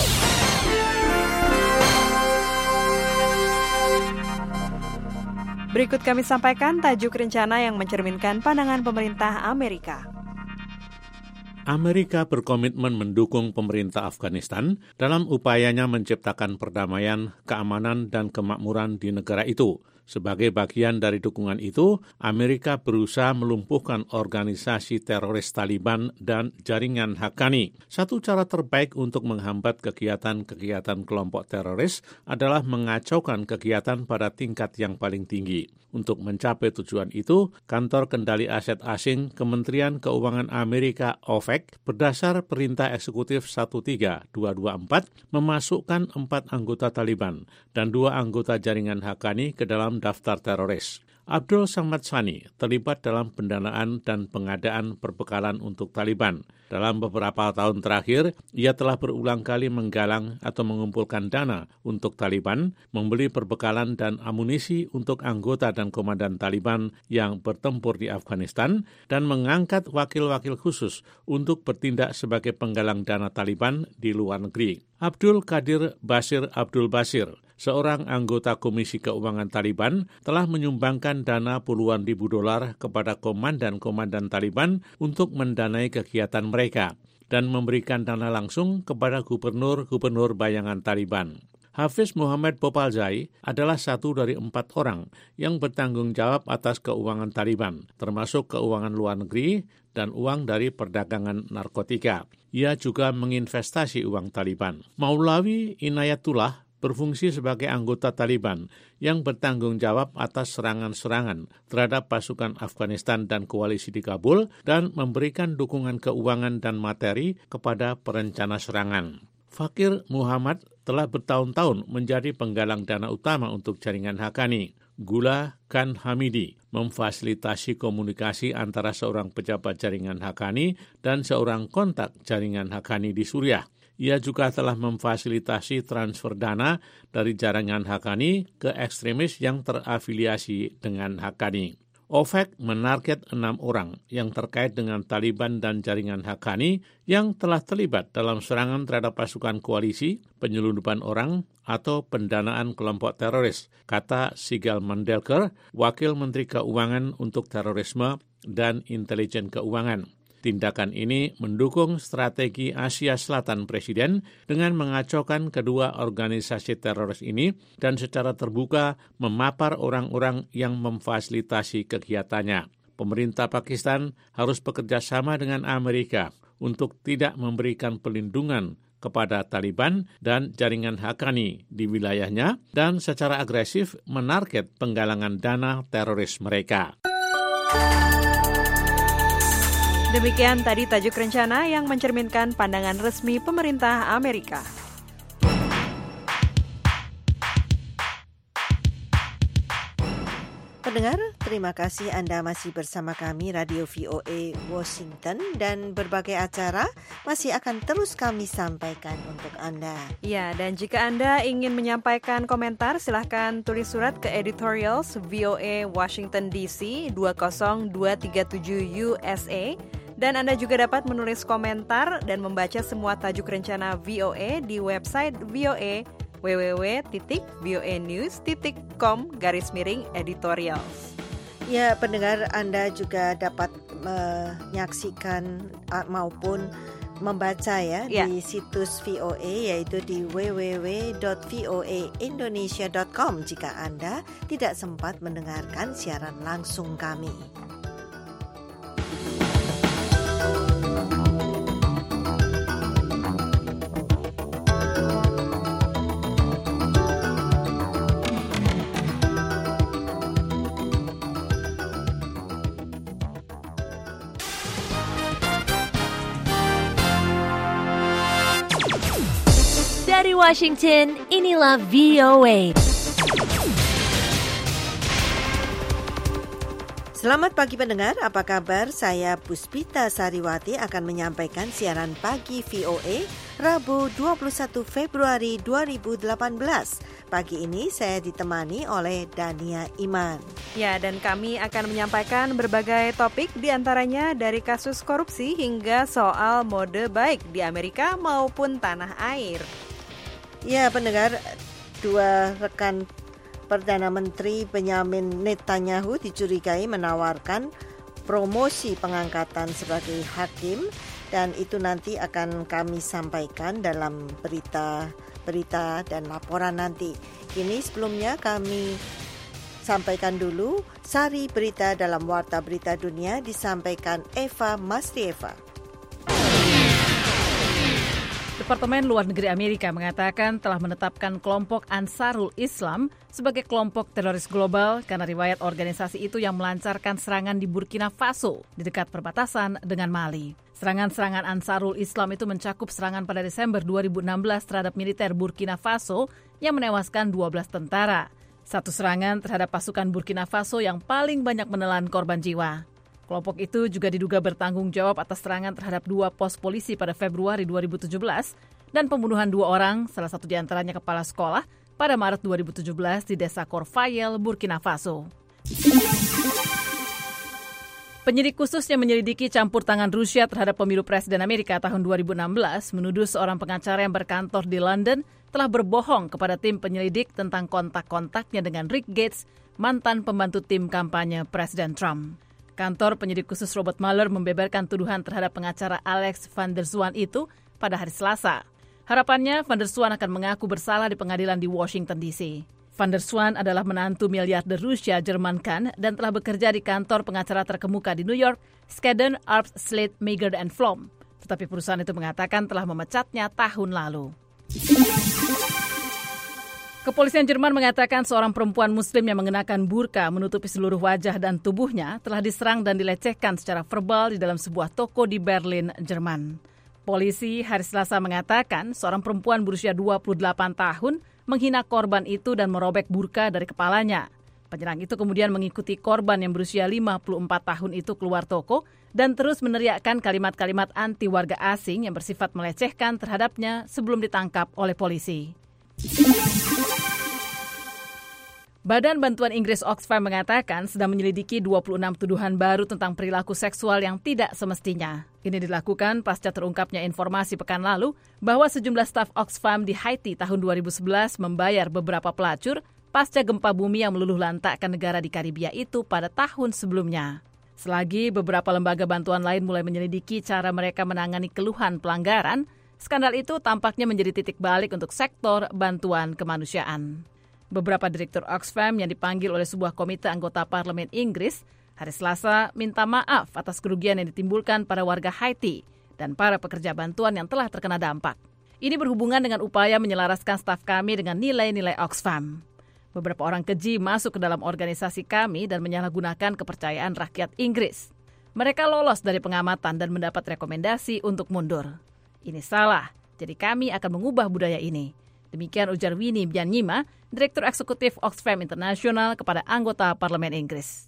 Berikut kami sampaikan tajuk rencana yang mencerminkan pandangan pemerintah Amerika. Amerika berkomitmen mendukung pemerintah Afghanistan dalam upayanya menciptakan perdamaian, keamanan, dan kemakmuran di negara itu. Sebagai bagian dari dukungan itu, Amerika berusaha melumpuhkan organisasi teroris Taliban dan jaringan Haqqani. Satu cara terbaik untuk menghambat kegiatan-kegiatan kelompok teroris adalah mengacaukan kegiatan pada tingkat yang paling tinggi. Untuk mencapai tujuan itu, Kantor Kendali Aset Asing Kementerian Keuangan Amerika O F A C berdasar Perintah Eksekutif satu tiga dua dua empat memasukkan empat anggota Taliban dan dua anggota jaringan Haqqani ke dalam daftar teroris. Abdul Samad Sani terlibat dalam pendanaan dan pengadaan perbekalan untuk Taliban. Dalam beberapa tahun terakhir, ia telah berulang kali menggalang atau mengumpulkan dana untuk Taliban, membeli perbekalan dan amunisi untuk anggota dan komandan Taliban yang bertempur di Afghanistan, dan mengangkat wakil-wakil khusus untuk bertindak sebagai penggalang dana Taliban di luar negeri. Abdul Qadir Basir Abdul Basir, seorang anggota Komisi Keuangan Taliban, telah menyumbangkan dana puluhan ribu dolar kepada komandan-komandan Taliban untuk mendanai kegiatan mereka dan memberikan dana langsung kepada gubernur-gubernur bayangan Taliban. Hafiz Muhammad Popalzai adalah satu dari empat orang yang bertanggung jawab atas keuangan Taliban, termasuk keuangan luar negeri dan uang dari perdagangan narkotika. Ia juga menginvestasi uang Taliban. Maulawi Inayatullah berfungsi sebagai anggota Taliban yang bertanggung jawab atas serangan-serangan terhadap pasukan Afghanistan dan koalisi di Kabul dan memberikan dukungan keuangan dan materi kepada perencana serangan. Fakir Muhammad telah bertahun-tahun menjadi penggalang dana utama untuk jaringan Haqqani. Gula Khan Hamidi memfasilitasi komunikasi antara seorang pejabat jaringan Haqqani dan seorang kontak jaringan Haqqani di Suriah. Ia juga telah memfasilitasi transfer dana dari jaringan Haqqani ke ekstremis yang terafiliasi dengan Haqqani. O F A C menarget enam orang yang terkait dengan Taliban dan jaringan Haqqani yang telah terlibat dalam serangan terhadap pasukan koalisi, penyelundupan orang, atau pendanaan kelompok teroris, kata Sigal Mandelker, Wakil Menteri Keuangan untuk Terorisme dan Intelijen Keuangan. Tindakan ini mendukung strategi Asia Selatan Presiden dengan mengacaukan kedua organisasi teroris ini dan secara terbuka memapar orang-orang yang memfasilitasi kegiatannya. Pemerintah Pakistan harus bekerja sama dengan Amerika untuk tidak memberikan pelindungan kepada Taliban dan jaringan Haqqani di wilayahnya dan secara agresif menarget penggalangan dana teroris mereka. Demikian tadi tajuk rencana yang mencerminkan pandangan resmi pemerintah Amerika. Pendengar, terima kasih Anda masih bersama kami Radio V O A Washington dan berbagai acara masih akan terus kami sampaikan untuk Anda. Ya, dan jika Anda ingin menyampaikan komentar, silahkan tulis surat ke editorials V O A Washington D C dua nol dua tiga tujuh U S A. Dan Anda juga dapat menulis komentar dan membaca semua tajuk rencana V O A di website V O A www titik voanews titik com garis miring editorials. Ya, pendengar, Anda juga dapat menyaksikan maupun membaca ya, ya di situs V O A, yaitu di w w w dot voa indonesia dot com jika Anda tidak sempat mendengarkan siaran langsung kami. Dari Washington, inilah V O A. Selamat pagi pendengar, apa kabar? Saya Puspita Sariwati akan menyampaikan siaran pagi V O A Rabu dua puluh satu Februari dua ribu delapan belas. Pagi ini saya ditemani oleh Dania Iman. Ya, dan kami akan menyampaikan berbagai topik, diantaranya dari kasus korupsi hingga soal mode baik di Amerika maupun tanah air. Ya, pendengar, dua rekan Perdana Menteri Benjamin Netanyahu dicurigai menawarkan promosi pengangkatan sebagai hakim, dan itu nanti akan kami sampaikan dalam berita-berita dan laporan nanti. Kini sebelumnya kami sampaikan dulu sari berita dalam Warta Berita Dunia disampaikan Eva Masrieva. Departemen Luar Negeri Amerika mengatakan telah menetapkan kelompok Ansarul Islam sebagai kelompok teroris global karena riwayat organisasi itu yang melancarkan serangan di Burkina Faso di dekat perbatasan dengan Mali. Serangan-serangan Ansarul Islam itu mencakup serangan pada Desember dua ribu enam belas terhadap militer Burkina Faso yang menewaskan dua belas tentara. Satu serangan terhadap pasukan Burkina Faso yang paling banyak menelan korban jiwa. Kelompok itu juga diduga bertanggung jawab atas serangan terhadap dua pos polisi pada Februari dua ribu tujuh belas dan pembunuhan dua orang, salah satu diantaranya kepala sekolah, pada Maret dua ribu tujuh belas di desa Korfayel, Burkina Faso. Penyidik khusus yang menyelidiki campur tangan Rusia terhadap pemilu presiden Amerika tahun dua ribu enam belas menuduh seorang pengacara yang berkantor di London telah berbohong kepada tim penyelidik tentang kontak-kontaknya dengan Rick Gates, mantan pembantu tim kampanye Presiden Trump. Kantor penyidik khusus Robert Mueller membeberkan tuduhan terhadap pengacara Alex van der Zwaan itu pada hari Selasa. Harapannya, van der Zwaan akan mengaku bersalah di pengadilan di Washington D C. Van der Zwaan adalah menantu miliarder Rusia German Khan dan telah bekerja di kantor pengacara terkemuka di New York, Skadden, Arps, Slate, Meagher and Flom. Tetapi perusahaan itu mengatakan telah memecatnya tahun lalu. Kepolisian Jerman mengatakan seorang perempuan muslim yang mengenakan burka menutupi seluruh wajah dan tubuhnya telah diserang dan dilecehkan secara verbal di dalam sebuah toko di Berlin, Jerman. Polisi hari Selasa mengatakan seorang perempuan berusia dua puluh delapan tahun menghina korban itu dan merobek burka dari kepalanya. Penyerang itu kemudian mengikuti korban yang berusia lima puluh empat tahun itu keluar toko dan terus meneriakkan kalimat-kalimat anti warga asing yang bersifat melecehkan terhadapnya sebelum ditangkap oleh polisi. Badan Bantuan Inggris Oxfam mengatakan sedang menyelidiki dua puluh enam tuduhan baru tentang perilaku seksual yang tidak semestinya. Ini dilakukan pasca terungkapnya informasi pekan lalu bahwa sejumlah staf Oxfam di Haiti tahun dua ribu sebelas membayar beberapa pelacur pasca gempa bumi yang meluluh lantakkan negara di Karibia itu pada tahun sebelumnya. Selagi beberapa lembaga bantuan lain mulai menyelidiki cara mereka menangani keluhan pelanggaran, skandal itu tampaknya menjadi titik balik untuk sektor bantuan kemanusiaan. Beberapa direktur Oxfam yang dipanggil oleh sebuah komite anggota parlemen Inggris hari Selasa minta maaf atas kerugian yang ditimbulkan pada warga Haiti dan para pekerja bantuan yang telah terkena dampak. Ini berhubungan dengan upaya menyelaraskan staf kami dengan nilai-nilai Oxfam. Beberapa orang keji masuk ke dalam organisasi kami dan menyalahgunakan kepercayaan rakyat Inggris. Mereka lolos dari pengamatan dan mendapat rekomendasi untuk mundur. Ini salah, jadi kami akan mengubah budaya ini. Demikian ujar Winnie Byanyima, Direktur Eksekutif Oxfam International kepada anggota Parlemen Inggris.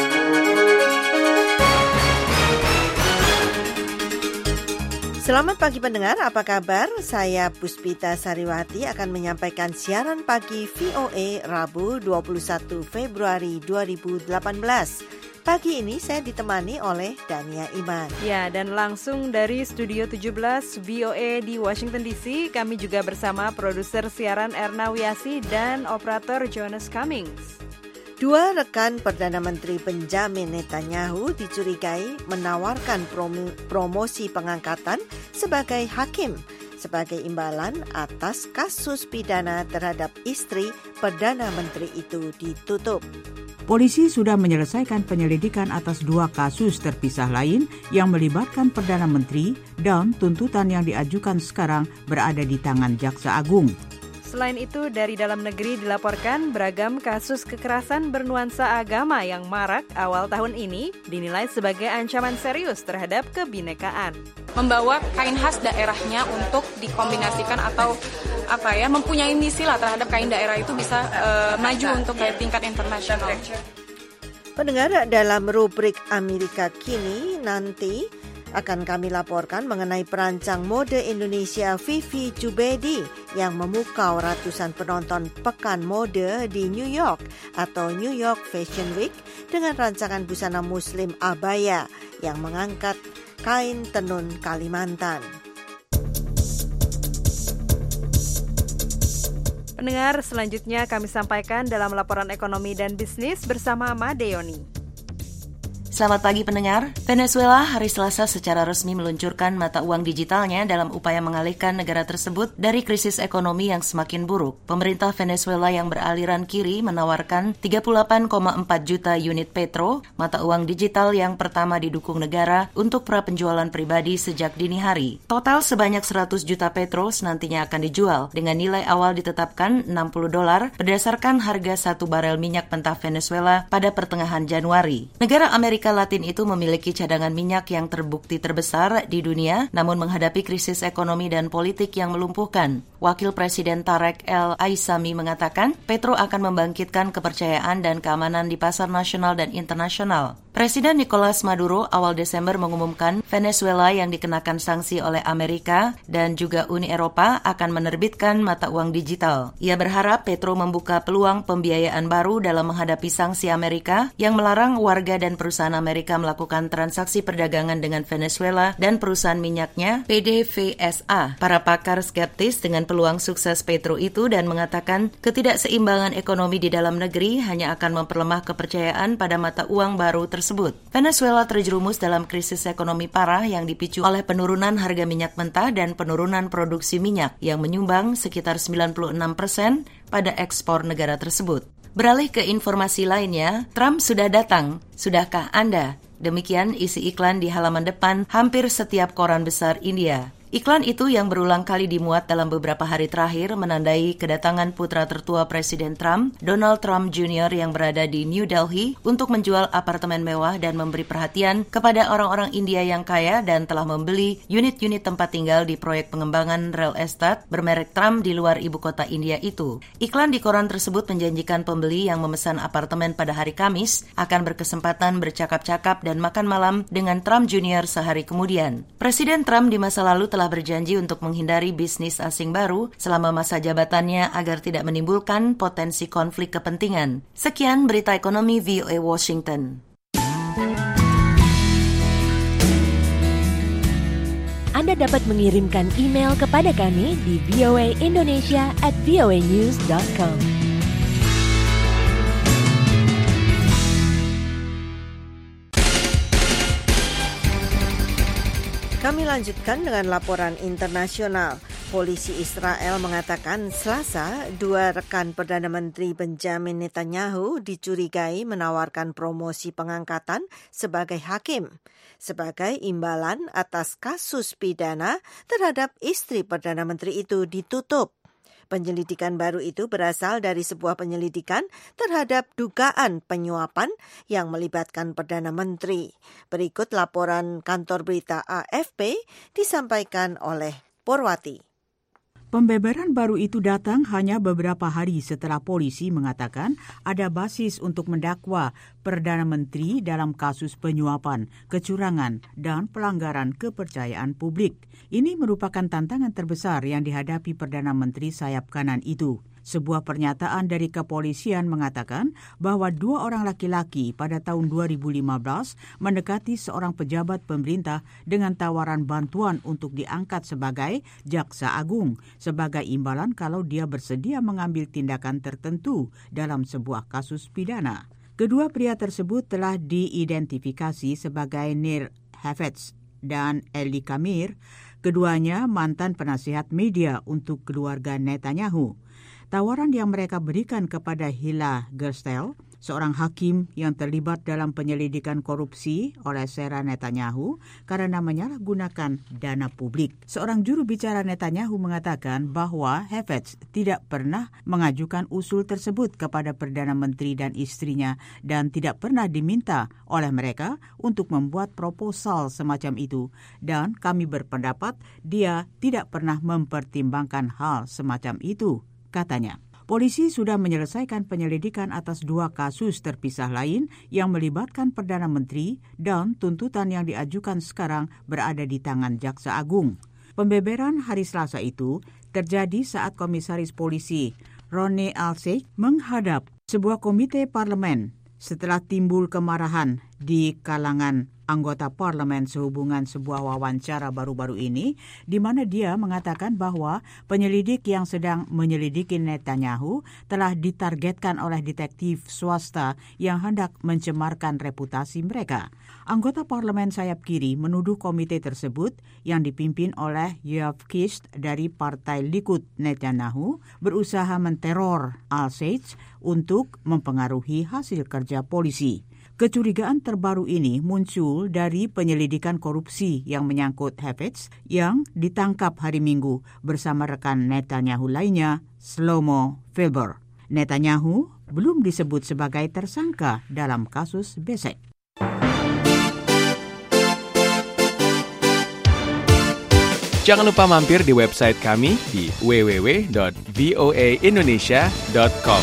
Selamat pagi pendengar, apa kabar? Saya Puspita Sariwati akan menyampaikan siaran pagi V O A Rabu dua puluh satu Februari dua ribu delapan belas. Pagi ini saya ditemani oleh Dania Iman. Ya, dan langsung dari Studio tujuh belas V O A di Washington D C, kami juga bersama produser siaran Erna Wiasi dan operator Jonas Cummings. Dua rekan Perdana Menteri Benjamin Netanyahu dicurigai menawarkan prom- promosi pengangkatan sebagai hakim sebagai imbalan atas kasus pidana terhadap istri Perdana Menteri itu ditutup. Polisi sudah menyelesaikan penyelidikan atas dua kasus terpisah lain yang melibatkan Perdana Menteri dan tuntutan yang diajukan sekarang berada di tangan Jaksa Agung. Selain itu, dari dalam negeri dilaporkan beragam kasus kekerasan bernuansa agama yang marak awal tahun ini dinilai sebagai ancaman serius terhadap kebinekaan. Membawa kain khas daerahnya untuk dikombinasikan atau apa ya mempunyai misi lah terhadap kain daerah itu bisa uh, maju untuk ke tingkat internasional. Pendengar, dalam rubrik Amerika Kini nanti akan kami laporkan mengenai perancang mode Indonesia Vivi Jubaidi yang memukau ratusan penonton pekan mode di New York atau New York Fashion Week dengan rancangan busana muslim abaya yang mengangkat kain tenun Kalimantan. Pendengar, selanjutnya kami sampaikan dalam laporan ekonomi dan bisnis bersama Made Yoni. Selamat pagi pendengar. Venezuela hari Selasa secara resmi meluncurkan mata uang digitalnya dalam upaya mengalihkan negara tersebut dari krisis ekonomi yang semakin buruk. Pemerintah Venezuela yang beraliran kiri menawarkan tiga puluh delapan koma empat juta unit Petro, mata uang digital yang pertama didukung negara untuk prapenjualan pribadi sejak dini hari. Total sebanyak seratus juta Petro nantinya akan dijual dengan nilai awal ditetapkan enam puluh dolar berdasarkan harga satu barel minyak mentah Venezuela pada pertengahan Januari. Negara Amerika Amerika Latin itu memiliki cadangan minyak yang terbukti terbesar di dunia, namun menghadapi krisis ekonomi dan politik yang melumpuhkan. Wakil Presiden Tarek El Aissami mengatakan, Petro akan membangkitkan kepercayaan dan keamanan di pasar nasional dan internasional. Presiden Nicolas Maduro awal Desember mengumumkan Venezuela yang dikenakan sanksi oleh Amerika dan juga Uni Eropa akan menerbitkan mata uang digital. Ia berharap Petro membuka peluang pembiayaan baru dalam menghadapi sanksi Amerika yang melarang warga dan perusahaan Amerika melakukan transaksi perdagangan dengan Venezuela dan perusahaan minyaknya P D V S A. Para pakar skeptis dengan peluang sukses Petro itu dan mengatakan ketidakseimbangan ekonomi di dalam negeri hanya akan memperlemah kepercayaan pada mata uang baru tersebut. Venezuela terjerumus dalam krisis ekonomi parah yang dipicu oleh penurunan harga minyak mentah dan penurunan produksi minyak yang menyumbang sekitar sembilan puluh enam persen pada ekspor negara tersebut. Beralih ke informasi lainnya, Trump sudah datang. Sudahkah Anda? Demikian isi iklan di halaman depan hampir setiap koran besar India. Iklan itu yang berulang kali dimuat dalam beberapa hari terakhir menandai kedatangan putra tertua Presiden Trump, Donald Trump Junior yang berada di New Delhi untuk menjual apartemen mewah dan memberi perhatian kepada orang-orang India yang kaya dan telah membeli unit-unit tempat tinggal di proyek pengembangan real estate bermerek Trump di luar ibu kota India itu. Iklan di koran tersebut menjanjikan pembeli yang memesan apartemen pada hari Kamis akan berkesempatan bercakap-cakap dan makan malam dengan Trump Junior sehari kemudian. Presiden Trump di masa lalu telah berjanji untuk menghindari bisnis asing baru selama masa jabatannya agar tidak menimbulkan potensi konflik kepentingan. Sekian berita ekonomi V O A Washington. Anda dapat mengirimkan email kepada kami di voaindonesia at voanews dot com. Kami lanjutkan dengan laporan internasional. Polisi Israel mengatakan Selasa, dua rekan Perdana Menteri Benjamin Netanyahu dicurigai menawarkan promosi pengangkatan sebagai hakim, sebagai imbalan atas kasus pidana terhadap istri Perdana Menteri itu ditutup. Penyelidikan baru itu berasal dari sebuah penyelidikan terhadap dugaan penyuapan yang melibatkan Perdana Menteri. Berikut laporan kantor berita A F P disampaikan oleh Purwati. Pembebaran baru itu datang hanya beberapa hari setelah polisi mengatakan ada basis untuk mendakwa Perdana Menteri dalam kasus penyuapan, kecurangan, dan pelanggaran kepercayaan publik. Ini merupakan tantangan terbesar yang dihadapi Perdana Menteri sayap kanan itu. Sebuah pernyataan dari kepolisian mengatakan bahwa dua orang laki-laki pada tahun dua ribu lima belas mendekati seorang pejabat pemerintah dengan tawaran bantuan untuk diangkat sebagai jaksa agung sebagai imbalan kalau dia bersedia mengambil tindakan tertentu dalam sebuah kasus pidana. Kedua pria tersebut telah diidentifikasi sebagai Nir Hafez dan Eli Kamir, keduanya mantan penasihat media untuk keluarga Netanyahu. Tawaran yang mereka berikan kepada Hila Gerstel, seorang hakim yang terlibat dalam penyelidikan korupsi oleh Sarah Netanyahu karena menyalahgunakan dana publik. Seorang juru bicara Netanyahu mengatakan bahwa Hafez tidak pernah mengajukan usul tersebut kepada Perdana Menteri dan istrinya dan tidak pernah diminta oleh mereka untuk membuat proposal semacam itu. Dan kami berpendapat dia tidak pernah mempertimbangkan hal semacam itu, katanya. Polisi sudah menyelesaikan penyelidikan atas dua kasus terpisah lain yang melibatkan Perdana Menteri dan tuntutan yang diajukan sekarang berada di tangan Jaksa Agung. Pembeberan hari Selasa itu terjadi saat Komisaris Polisi Ronnie Alsey menghadap sebuah komite parlemen setelah timbul kemarahan di kalangan anggota parlemen sehubungan sebuah wawancara baru-baru ini, di mana dia mengatakan bahwa penyelidik yang sedang menyelidiki Netanyahu telah ditargetkan oleh detektif swasta yang hendak mencemarkan reputasi mereka. Anggota parlemen sayap kiri menuduh komite tersebut yang dipimpin oleh Yoav Kish dari Partai Likud Netanyahu berusaha menteror Alsey untuk mempengaruhi hasil kerja polisi. Kecurigaan terbaru ini muncul dari penyelidikan korupsi yang menyangkut Hafez yang ditangkap hari Minggu bersama rekan Netanyahu lainnya, Shlomo Filber. Netanyahu belum disebut sebagai tersangka dalam kasus Besek. Jangan lupa mampir di website kami di w w w dot v o a indonesia dot com.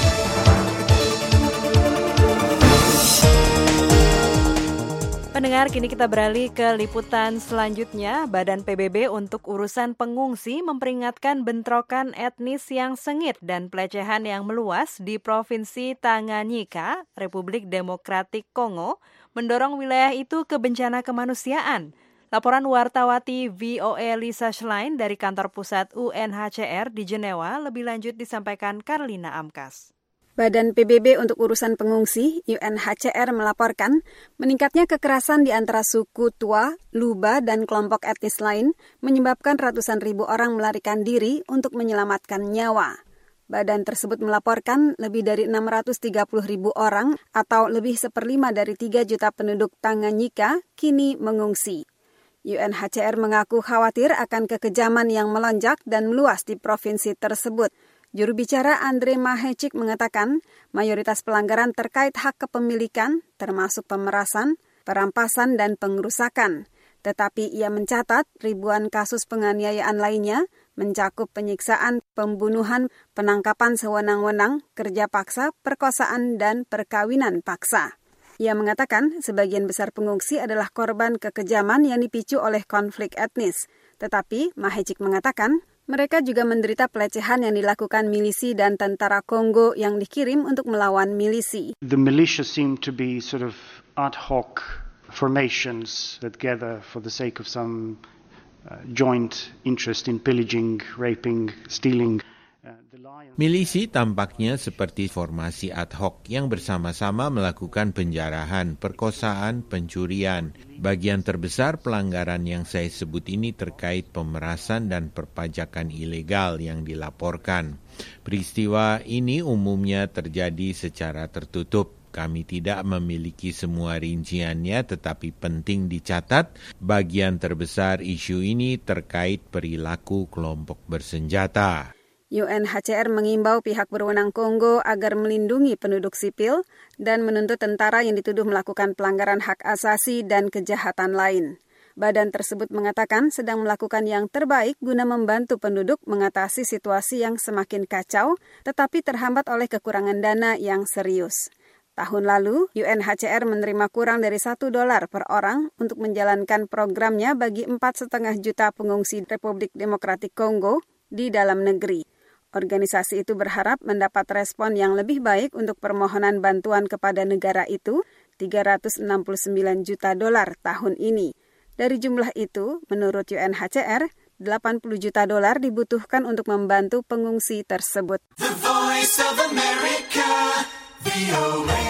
Pendengar, kini kita beralih ke liputan selanjutnya. Badan P B B untuk urusan pengungsi memperingatkan bentrokan etnis yang sengit dan pelecehan yang meluas di Provinsi Tanganyika, Republik Demokratik Kongo, mendorong wilayah itu ke bencana kemanusiaan. Laporan wartawati V O A Lisa Schlein dari kantor pusat U N H C R di Jenewa lebih lanjut disampaikan Carlina Amkas. Badan P B B untuk urusan pengungsi, U N H C R melaporkan meningkatnya kekerasan di antara suku Tua, Luba, dan kelompok etnis lain menyebabkan ratusan ribu orang melarikan diri untuk menyelamatkan nyawa. Badan tersebut melaporkan lebih dari enam ratus tiga puluh ribu orang atau lebih seperlima dari tiga juta penduduk Tanganyika kini mengungsi. U N H C R mengaku khawatir akan kekejaman yang melonjak dan meluas di provinsi tersebut. Juru bicara Andre Mahecik mengatakan mayoritas pelanggaran terkait hak kepemilikan, termasuk pemerasan, perampasan, dan pengerusakan. Tetapi ia mencatat ribuan kasus penganiayaan lainnya mencakup penyiksaan, pembunuhan, penangkapan sewenang-wenang, kerja paksa, perkosaan, dan perkawinan paksa. Ia mengatakan sebagian besar pengungsi adalah korban kekejaman yang dipicu oleh konflik etnis. Tetapi Mahecik mengatakan mereka juga menderita pelecehan yang dilakukan milisi dan tentara Kongo yang dikirim untuk melawan milisi. The militia seem to be sort of ad hoc formations that gather for the sake of some uh, joint interest in pillaging, raping, stealing. Milisi tampaknya seperti formasi ad hoc yang bersama-sama melakukan penjarahan, perkosaan, pencurian. Bagian terbesar pelanggaran yang saya sebut ini terkait pemerasan dan perpajakan ilegal yang dilaporkan. Peristiwa ini umumnya terjadi secara tertutup. Kami tidak memiliki semua rinciannya, tetapi penting dicatat, bagian terbesar isu ini terkait perilaku kelompok bersenjata. U N H C R mengimbau pihak berwenang Kongo agar melindungi penduduk sipil dan menuntut tentara yang dituduh melakukan pelanggaran hak asasi dan kejahatan lain. Badan tersebut mengatakan sedang melakukan yang terbaik guna membantu penduduk mengatasi situasi yang semakin kacau, tetapi terhambat oleh kekurangan dana yang serius. Tahun lalu, U N H C R menerima kurang dari satu dolar per orang untuk menjalankan programnya bagi empat setengah juta pengungsi Republik Demokratik Kongo di dalam negeri. Organisasi itu berharap mendapat respon yang lebih baik untuk permohonan bantuan kepada negara itu, tiga ratus enam puluh sembilan juta dolar tahun ini. Dari jumlah itu, menurut U N H C R, delapan puluh juta dolar dibutuhkan untuk membantu pengungsi tersebut. The Voice of America, V O A.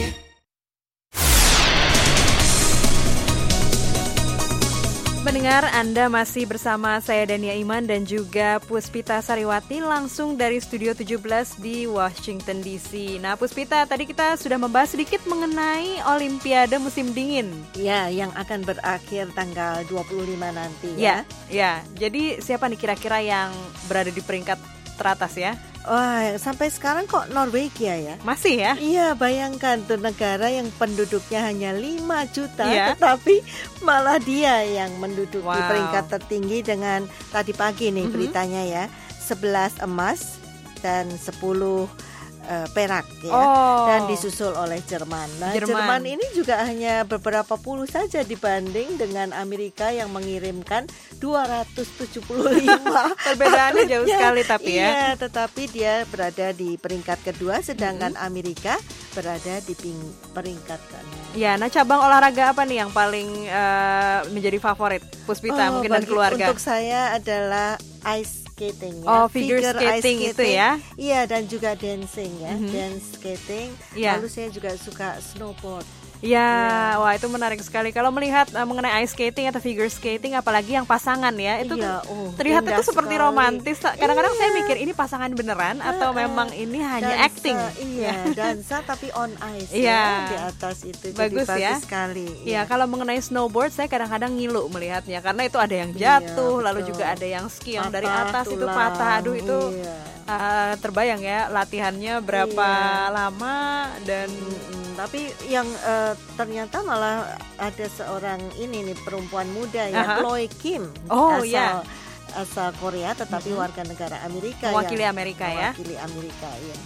Pendengar, Anda masih bersama saya Dania Iman dan juga Puspita Sariwati langsung dari Studio tujuh belas di Washington D C. Nah, Puspita, tadi kita sudah membahas sedikit mengenai Olimpiade musim dingin. Ya, yang akan berakhir tanggal dua puluh lima nanti ya. Ya, ya. Jadi siapa nih kira-kira yang berada di peringkat teratas ya? Wah, sampai sekarang kok Norwegia ya? Masih ya? Iya, bayangkan tuh negara yang penduduknya hanya lima juta, ya. Tetapi malah dia yang menduduki wow. peringkat tertinggi dengan tadi pagi nih mm-hmm. beritanya ya, sebelas emas dan sepuluh uh, perak ya, oh. dan disusul oleh Jerman. Nah, Jerman. Jerman ini juga hanya beberapa puluh saja dibanding dengan Amerika yang mengirimkan dua ratus tujuh puluh lima. Perbedaannya jauh sekali tapi ya. Iya, tetapi dia berada di peringkat kedua, sedangkan mm-hmm. Amerika berada di ping- peringkat keenam. Ya, nah cabang olahraga apa nih yang paling uh, menjadi favorit Puspita oh, mungkin dan keluarga? Untuk saya adalah ice skating ya. Oh, figure, figure skating, skating itu ya? Iya, dan juga dancing ya, mm-hmm. dance skating. Yeah. Lalu saya juga suka snowboard. Ya, ya, wah itu menarik sekali. Kalau melihat uh, mengenai ice skating atau figure skating, apalagi yang pasangan ya, itu iya, oh, terlihat itu seperti sekali. romantis. Kadang-kadang iya. saya mikir ini pasangan beneran atau uh, memang ini hanya dansa, acting. Iya, dansa tapi on ice iya. ya, di atas itu. Bagus, jadi bagus ya? sekali. Iya, ya, kalau mengenai snowboard saya kadang-kadang ngilu melihatnya karena itu ada yang jatuh, iya, lalu juga ada yang ski yang dari atas tulang. Itu patah. Aduh itu iya. uh, terbayang ya latihannya berapa iya. lama dan mm-hmm. Tapi yang uh, ternyata malah ada seorang ini nih perempuan muda ya, uh-huh. Chloe Kim, oh, asal yeah. asal Korea tetapi mm-hmm. warga negara Amerika, mewakili yang Amerika ya, mewakili Amerika ya.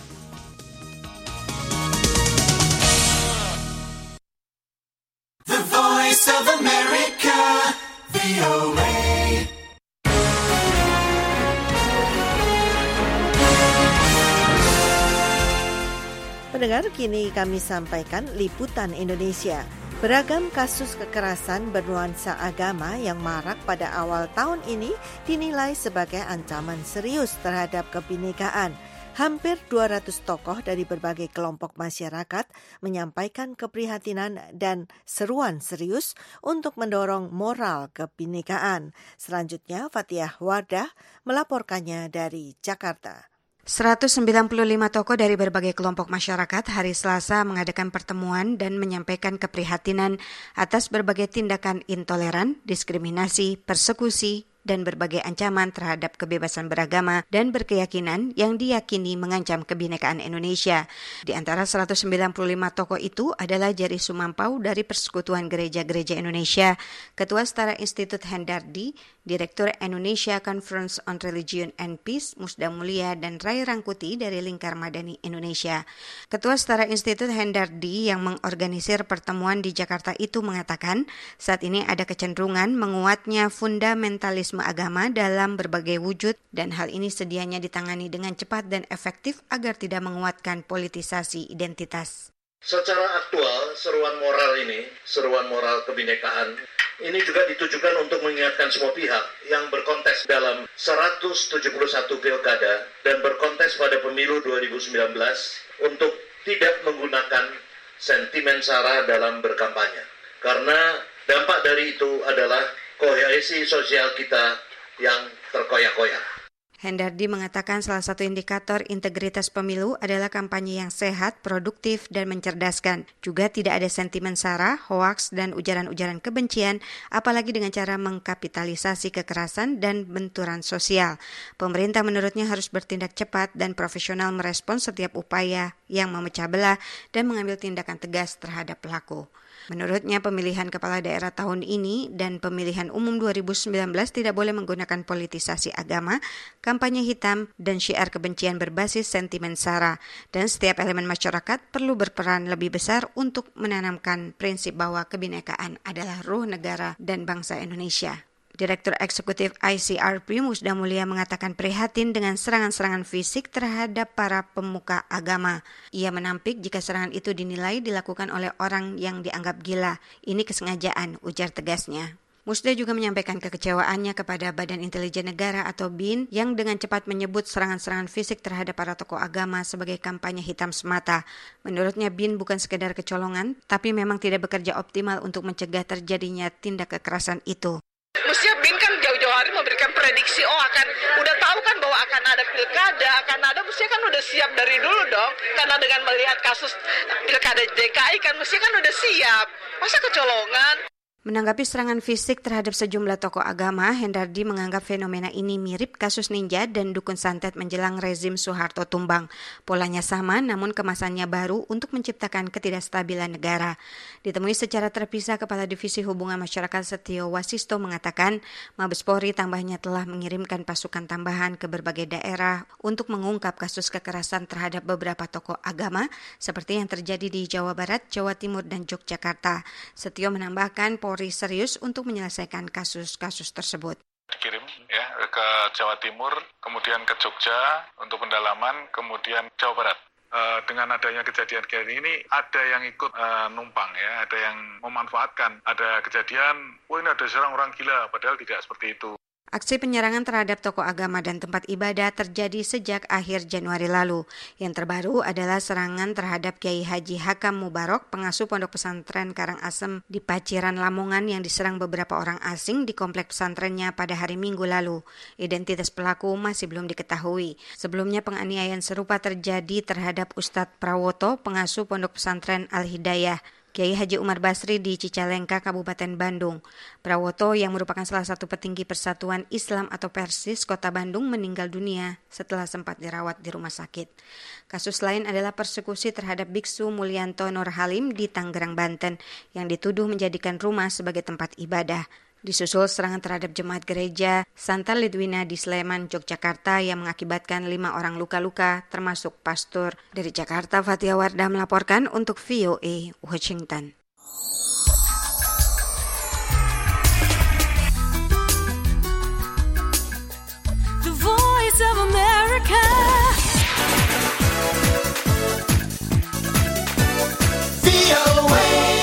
The Voice of America, V O A. Pendengar, kini kami sampaikan liputan Indonesia. Beragam kasus kekerasan bernuansa agama yang marak pada awal tahun ini dinilai sebagai ancaman serius terhadap kebinekaan. Hampir dua ratus tokoh dari berbagai kelompok masyarakat menyampaikan keprihatinan dan seruan serius untuk mendorong moral kebinekaan. Selanjutnya, Fathiah Wardah melaporkannya dari Jakarta. seratus sembilan puluh lima tokoh dari berbagai kelompok masyarakat hari Selasa mengadakan pertemuan dan menyampaikan keprihatinan atas berbagai tindakan intoleran, diskriminasi, persekusi, dan berbagai ancaman terhadap kebebasan beragama dan berkeyakinan yang diyakini mengancam kebinekaan Indonesia. Di antara seratus sembilan puluh lima tokoh itu adalah Jerry Sumampau dari Persekutuan Gereja-Gereja Indonesia, Ketua Setara Institut Hendardi, Direktur Indonesia Conference on Religion and Peace, Musda Mulia, dan Ray Rangkuti dari Lingkar Madani Indonesia. Ketua Setara Institut Hendardi yang mengorganisir pertemuan di Jakarta itu mengatakan, saat ini ada kecenderungan menguatnya fundamentalisme agama dalam berbagai wujud dan hal ini sedianya ditangani dengan cepat dan efektif agar tidak menguatkan politisasi identitas. Secara aktual, seruan moral ini, seruan moral kebinekaan, ini juga ditujukan untuk mengingatkan semua pihak yang berkontes dalam seratus tujuh puluh satu pilkada dan berkontes pada pemilu dua ribu sembilan belas untuk tidak menggunakan sentimen sara dalam berkampanye. Karena dampak dari itu adalah kohesi sosial kita yang terkoyak-koyak. Hendardi mengatakan salah satu indikator integritas pemilu adalah kampanye yang sehat, produktif, dan mencerdaskan. Juga tidak ada sentimen sara, hoaks, dan ujaran-ujaran kebencian, apalagi dengan cara mengkapitalisasi kekerasan dan benturan sosial. Pemerintah menurutnya harus bertindak cepat dan profesional merespons setiap upaya yang memecah belah dan mengambil tindakan tegas terhadap pelaku. Menurutnya pemilihan kepala daerah tahun ini dan pemilihan umum dua ribu sembilan belas tidak boleh menggunakan politisasi agama, kampanye hitam, dan syiar kebencian berbasis sentimen sara. Dan setiap elemen masyarakat perlu berperan lebih besar untuk menanamkan prinsip bahwa kebinekaan adalah ruh negara dan bangsa Indonesia. Direktur Eksekutif I C R P Musda Mulia mengatakan prihatin dengan serangan-serangan fisik terhadap para pemuka agama. Ia menampik jika serangan itu dinilai dilakukan oleh orang yang dianggap gila. Ini kesengajaan, ujar tegasnya. Musda juga menyampaikan kekecewaannya kepada Badan Intelijen Negara atau B I N yang dengan cepat menyebut serangan-serangan fisik terhadap para tokoh agama sebagai kampanye hitam semata. Menurutnya B I N bukan sekedar kecolongan, tapi memang tidak bekerja optimal untuk mencegah terjadinya tindak kekerasan itu. Mestinya B I N kan jauh-jauh hari memberikan prediksi, oh akan udah tahu kan bahwa akan ada pilkada, akan ada, mestinya kan udah siap dari dulu dong. Karena dengan melihat kasus pilkada D K I kan mestinya kan udah siap. Masa kecolongan? Menanggapi serangan fisik terhadap sejumlah tokoh agama, Hendardi menganggap fenomena ini mirip kasus ninja dan dukun santet menjelang rezim Soeharto tumbang. Polanya sama, namun kemasannya baru untuk menciptakan ketidakstabilan negara. Ditemui secara terpisah, Kepala Divisi Hubungan Masyarakat Setio Wasisto mengatakan, Mabes Polri tambahnya telah mengirimkan pasukan tambahan ke berbagai daerah untuk mengungkap kasus kekerasan terhadap beberapa tokoh agama, seperti yang terjadi di Jawa Barat, Jawa Timur, dan Yogyakarta. Setio menambahkan, Polri serius untuk menyelesaikan kasus-kasus tersebut. Dikirim ya ke Jawa Timur, kemudian ke Jogja untuk pendalaman, kemudian Jawa Barat. E, dengan adanya kejadian-kejadian ini ada yang ikut e, numpang ya, ada yang memanfaatkan. Ada kejadian, oh ini ada serang orang gila, padahal tidak seperti itu. Aksi penyerangan terhadap tokoh agama dan tempat ibadah terjadi sejak akhir Januari lalu. Yang terbaru adalah serangan terhadap Kiai Haji Hakam Mubarok, pengasuh Pondok Pesantren Karangasem di Paciran, Lamongan yang diserang beberapa orang asing di komplek pesantrennya pada hari Minggu lalu. Identitas pelaku masih belum diketahui. Sebelumnya penganiayaan serupa terjadi terhadap Ustadz Prawoto, pengasuh Pondok Pesantren Al-Hidayah Kiai Haji Umar Basri di Cicalengka, Kabupaten Bandung. Prawoto yang merupakan salah satu petinggi Persatuan Islam atau Persis Kota Bandung meninggal dunia setelah sempat dirawat di rumah sakit. Kasus lain adalah persekusi terhadap Biksu Mulyanto Nur Halim di Tangerang, Banten yang dituduh menjadikan rumah sebagai tempat ibadah. Disusul serangan terhadap jemaat gereja Santa Lidwina di Sleman, Yogyakarta yang mengakibatkan lima orang luka-luka termasuk pastor. Dari Jakarta, Fatia Wardah melaporkan untuk V O A Washington. The Voice of America. V O A.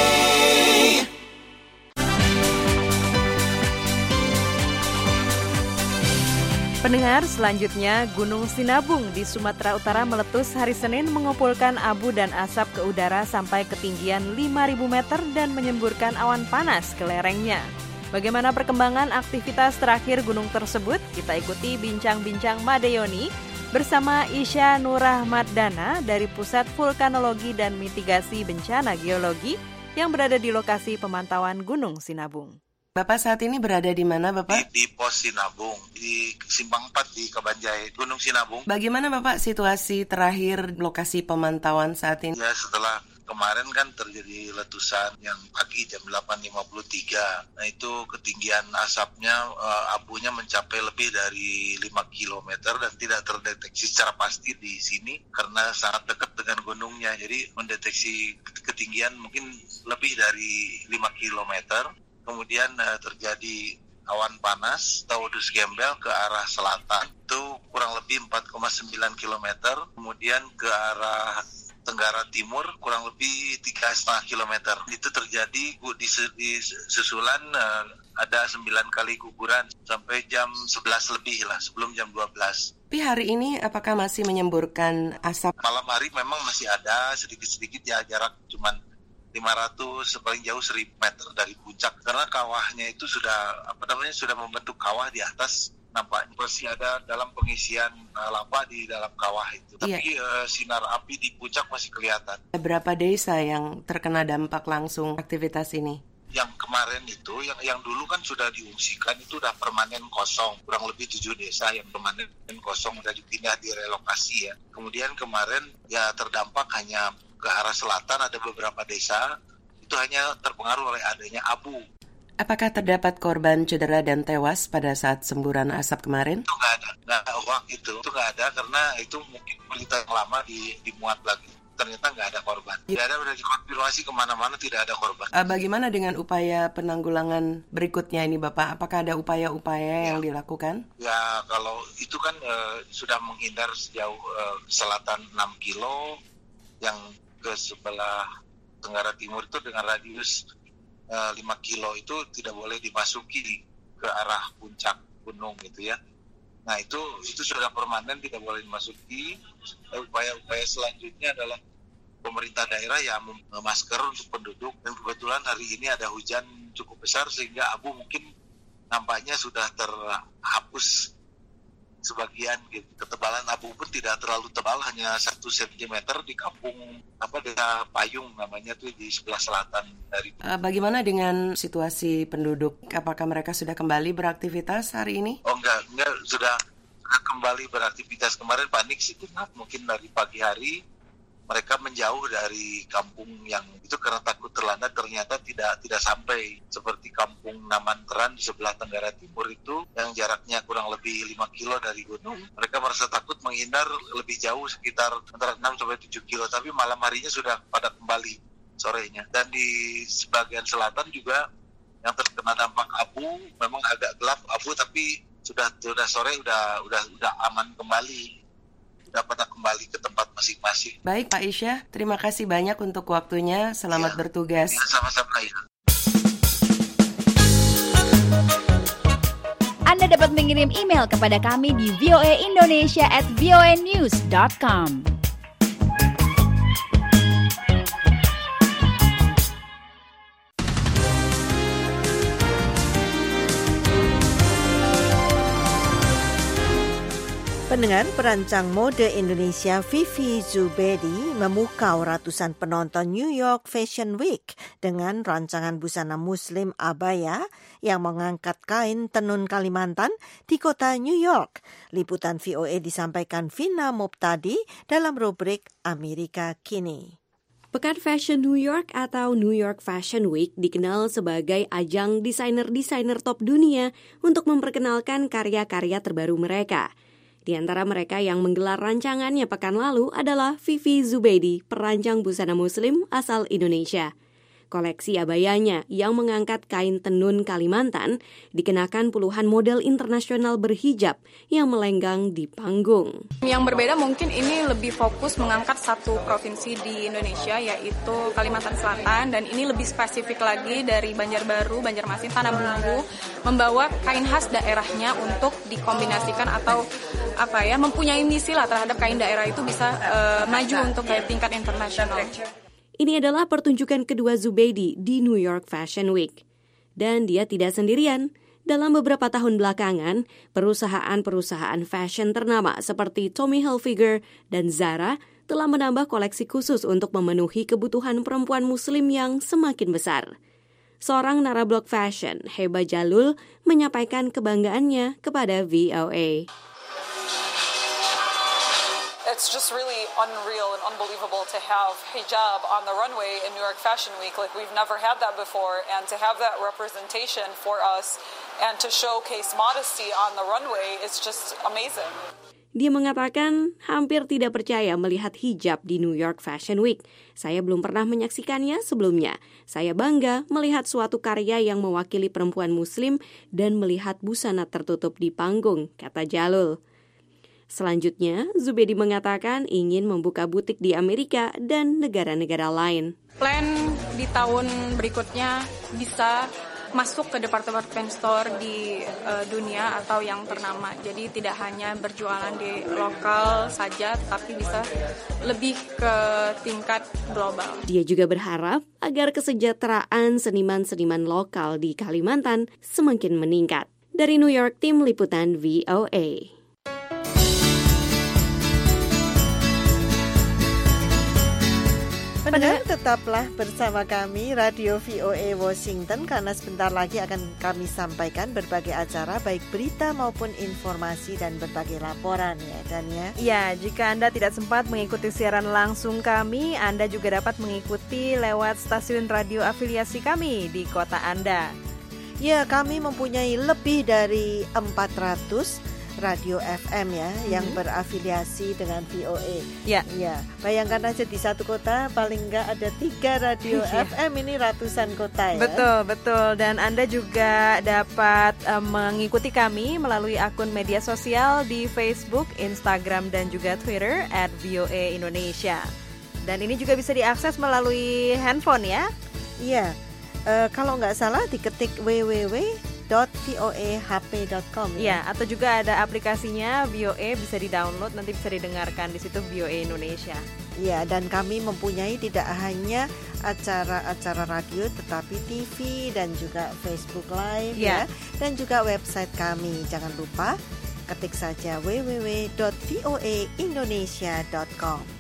Pendengar, selanjutnya Gunung Sinabung di Sumatera Utara meletus hari Senin mengumpulkan abu dan asap ke udara sampai ketinggian lima ribu meter dan menyemburkan awan panas ke lerengnya. Bagaimana perkembangan aktivitas terakhir gunung tersebut? Kita ikuti bincang-bincang Madeyoni bersama Isya Nurahmadana dari Pusat Vulkanologi dan Mitigasi Bencana Geologi yang berada di lokasi pemantauan Gunung Sinabung. Bapak saat ini berada di mana, Bapak? Di, di Pos Sinabung, di Simpang empat di Kabanjai, Gunung Sinabung. Bagaimana, Bapak, situasi terakhir lokasi pemantauan saat ini? Ya, setelah kemarin kan terjadi letusan yang pagi jam delapan lima puluh tiga. Nah, itu ketinggian asapnya, uh, abunya mencapai lebih dari lima kilometer dan tidak terdeteksi secara pasti di sini karena sangat dekat dengan gunungnya. Jadi mendeteksi ketinggian mungkin lebih dari lima kilometer. Kemudian uh, terjadi awan panas Taurus Gembel ke arah selatan. Itu kurang lebih empat koma sembilan kilometer. Kemudian ke arah Tenggara Timur kurang lebih tiga koma lima kilometer. Itu terjadi di, di susulan uh, ada sembilan kali guguran sampai jam sebelas lebih lah, sebelum jam dua belas. Tapi hari ini apakah masih menyemburkan asap? Malam hari memang masih ada sedikit-sedikit ya, jarak cuman lima ratus paling jauh seribu meter dari puncak karena kawahnya itu sudah apa namanya sudah membentuk kawah di atas, nampaknya masih ada dalam pengisian uh, lava di dalam kawah itu. Iya. Tapi uh, sinar api di puncak masih kelihatan. Berapa desa yang terkena dampak langsung aktivitas ini? Yang kemarin itu, yang yang dulu kan sudah diungsikan itu udah permanen kosong, kurang lebih tujuh desa yang permanen kosong udah dipindah direlokasi ya. Kemudian kemarin ya terdampak hanya ke arah selatan ada beberapa desa, itu hanya terpengaruh oleh adanya abu. Apakah terdapat korban cedera dan tewas pada saat semburan asap kemarin? Itu nggak ada, nggak hoax itu, itu nggak ada karena itu mungkin berita yang lama di, dimuat lagi. ternyata nggak ada korban. Tidak ada, sudah dikonfirmasi kemana-mana tidak ada korban. Uh, bagaimana dengan upaya penanggulangan berikutnya ini Bapak? Apakah ada upaya-upaya yang dilakukan? Ya kalau itu kan uh, sudah menghindar sejauh uh, selatan enam kilo, yang ke sebelah tenggara timur itu dengan radius uh, lima kilo itu tidak boleh dimasuki ke arah puncak gunung gitu ya. Nah itu itu sudah permanen, tidak boleh dimasuki. Upaya-upaya selanjutnya adalah pemerintah daerah ya masker untuk penduduk, dan kebetulan hari ini ada hujan cukup besar sehingga abu mungkin nampaknya sudah terhapus sebagian gitu. Ketebalan abu pun tidak terlalu tebal, hanya satu sentimeter di kampung apa desa Payung namanya tuh di sebelah selatan dari. Uh, bagaimana dengan situasi penduduk? Apakah mereka sudah kembali beraktivitas hari ini? Oh enggak, enggak sudah, sudah kembali beraktivitas. Kemarin panik sih mungkin dari pagi hari mereka menjauh dari kampung yang itu karena takut terlanda, ternyata tidak tidak sampai seperti kampung Namanteran di sebelah tenggara timur itu yang jaraknya kurang lebih lima kilo dari gunung. Mereka merasa takut menghindar lebih jauh sekitar antara enam sampai tujuh kilo, tapi malam harinya sudah pada kembali sorenya. Dan di sebagian selatan juga yang terkena dampak abu memang agak gelap abu, tapi sudah sudah sore udah udah udah aman kembali. Dapat kembali ke tempat masing-masing. Baik Pak Isya, terima kasih banyak untuk waktunya. Selamat ya, bertugas. Ya, sama-sama ya. Anda dapat mengirim email kepada kami di voaindonesia at voanews dot com. Pendengar, perancang mode Indonesia Fifi Zubedi memukau ratusan penonton New York Fashion Week dengan rancangan busana muslim abaya yang mengangkat kain tenun Kalimantan di kota New York. Liputan V O A disampaikan Vina Moptadi dalam rubrik Amerika Kini. Pekan Fashion New York atau New York Fashion Week dikenal sebagai ajang desainer-desainer top dunia untuk memperkenalkan karya-karya terbaru mereka. Di antara mereka yang menggelar rancangannya pekan lalu adalah Fifi Zubedi, perancang busana muslim asal Indonesia. Koleksi abayanya yang mengangkat kain tenun Kalimantan dikenakan puluhan model internasional berhijab yang melenggang di panggung. Yang berbeda mungkin ini lebih fokus mengangkat satu provinsi di Indonesia, yaitu Kalimantan Selatan, dan ini lebih spesifik lagi dari Banjarbaru, Banjarmasin, Tanah Bumbu, membawa kain khas daerahnya untuk dikombinasikan atau apa ya mempunyai misi lah terhadap kain daerah itu bisa uh, maju untuk kayak tingkat internasional. Ini adalah pertunjukan kedua Zubedi di New York Fashion Week. Dan dia tidak sendirian. Dalam beberapa tahun belakangan, perusahaan-perusahaan fashion ternama seperti Tommy Hilfiger dan Zara telah menambah koleksi khusus untuk memenuhi kebutuhan perempuan muslim yang semakin besar. Seorang narablog fashion, Heba Jalul, menyampaikan kebanggaannya kepada V O A. It's just really unreal and unbelievable to have hijab on the runway in New York Fashion Week. Like, we've never had that before, and to have that representation for us and to showcase modesty on the runway is just amazing. Dia mengatakan hampir tidak percaya melihat hijab di New York Fashion Week. Saya belum pernah menyaksikannya sebelumnya. Saya bangga melihat suatu karya yang mewakili perempuan muslim dan melihat busana tertutup di panggung, kata Jalul. Selanjutnya, Zubedi mengatakan ingin membuka butik di Amerika dan negara-negara lain. Plan di tahun berikutnya bisa masuk ke department store di uh, dunia atau yang ternama. Jadi tidak hanya berjualan di lokal saja, tapi bisa lebih ke tingkat global. Dia juga berharap agar kesejahteraan seniman-seniman lokal di Kalimantan semakin meningkat. Dari New York, tim liputan V O A. Pendengar, tetaplah bersama kami Radio V O A Washington karena sebentar lagi akan kami sampaikan berbagai acara baik berita maupun informasi dan berbagai laporan ya Dan ya. Ya, jika Anda tidak sempat mengikuti siaran langsung kami, Anda juga dapat mengikuti lewat stasiun radio afiliasi kami di kota Anda. Ya, kami mempunyai lebih dari empat ratus radio F M ya mm-hmm. yang berafiliasi dengan V O A. Ya. Ya, bayangkan aja di satu kota paling enggak ada tiga radio F M, ini ratusan kota ya. Betul, betul. Dan Anda juga dapat uh, mengikuti kami melalui akun media sosial di Facebook, Instagram dan juga Twitter at V O A Indonesia. Dan ini juga bisa diakses melalui handphone ya. Iya. Uh, kalau nggak salah diketik w w w dot v o a h p dot com ya. Ya, atau juga ada aplikasinya V O A, bisa di-download, nanti bisa didengarkan di situ V O A Indonesia. Ya, dan kami mempunyai tidak hanya acara-acara radio tetapi T V dan juga Facebook Live ya, ya dan juga website kami. Jangan lupa ketik saja w w w dot v o a indonesia dot com.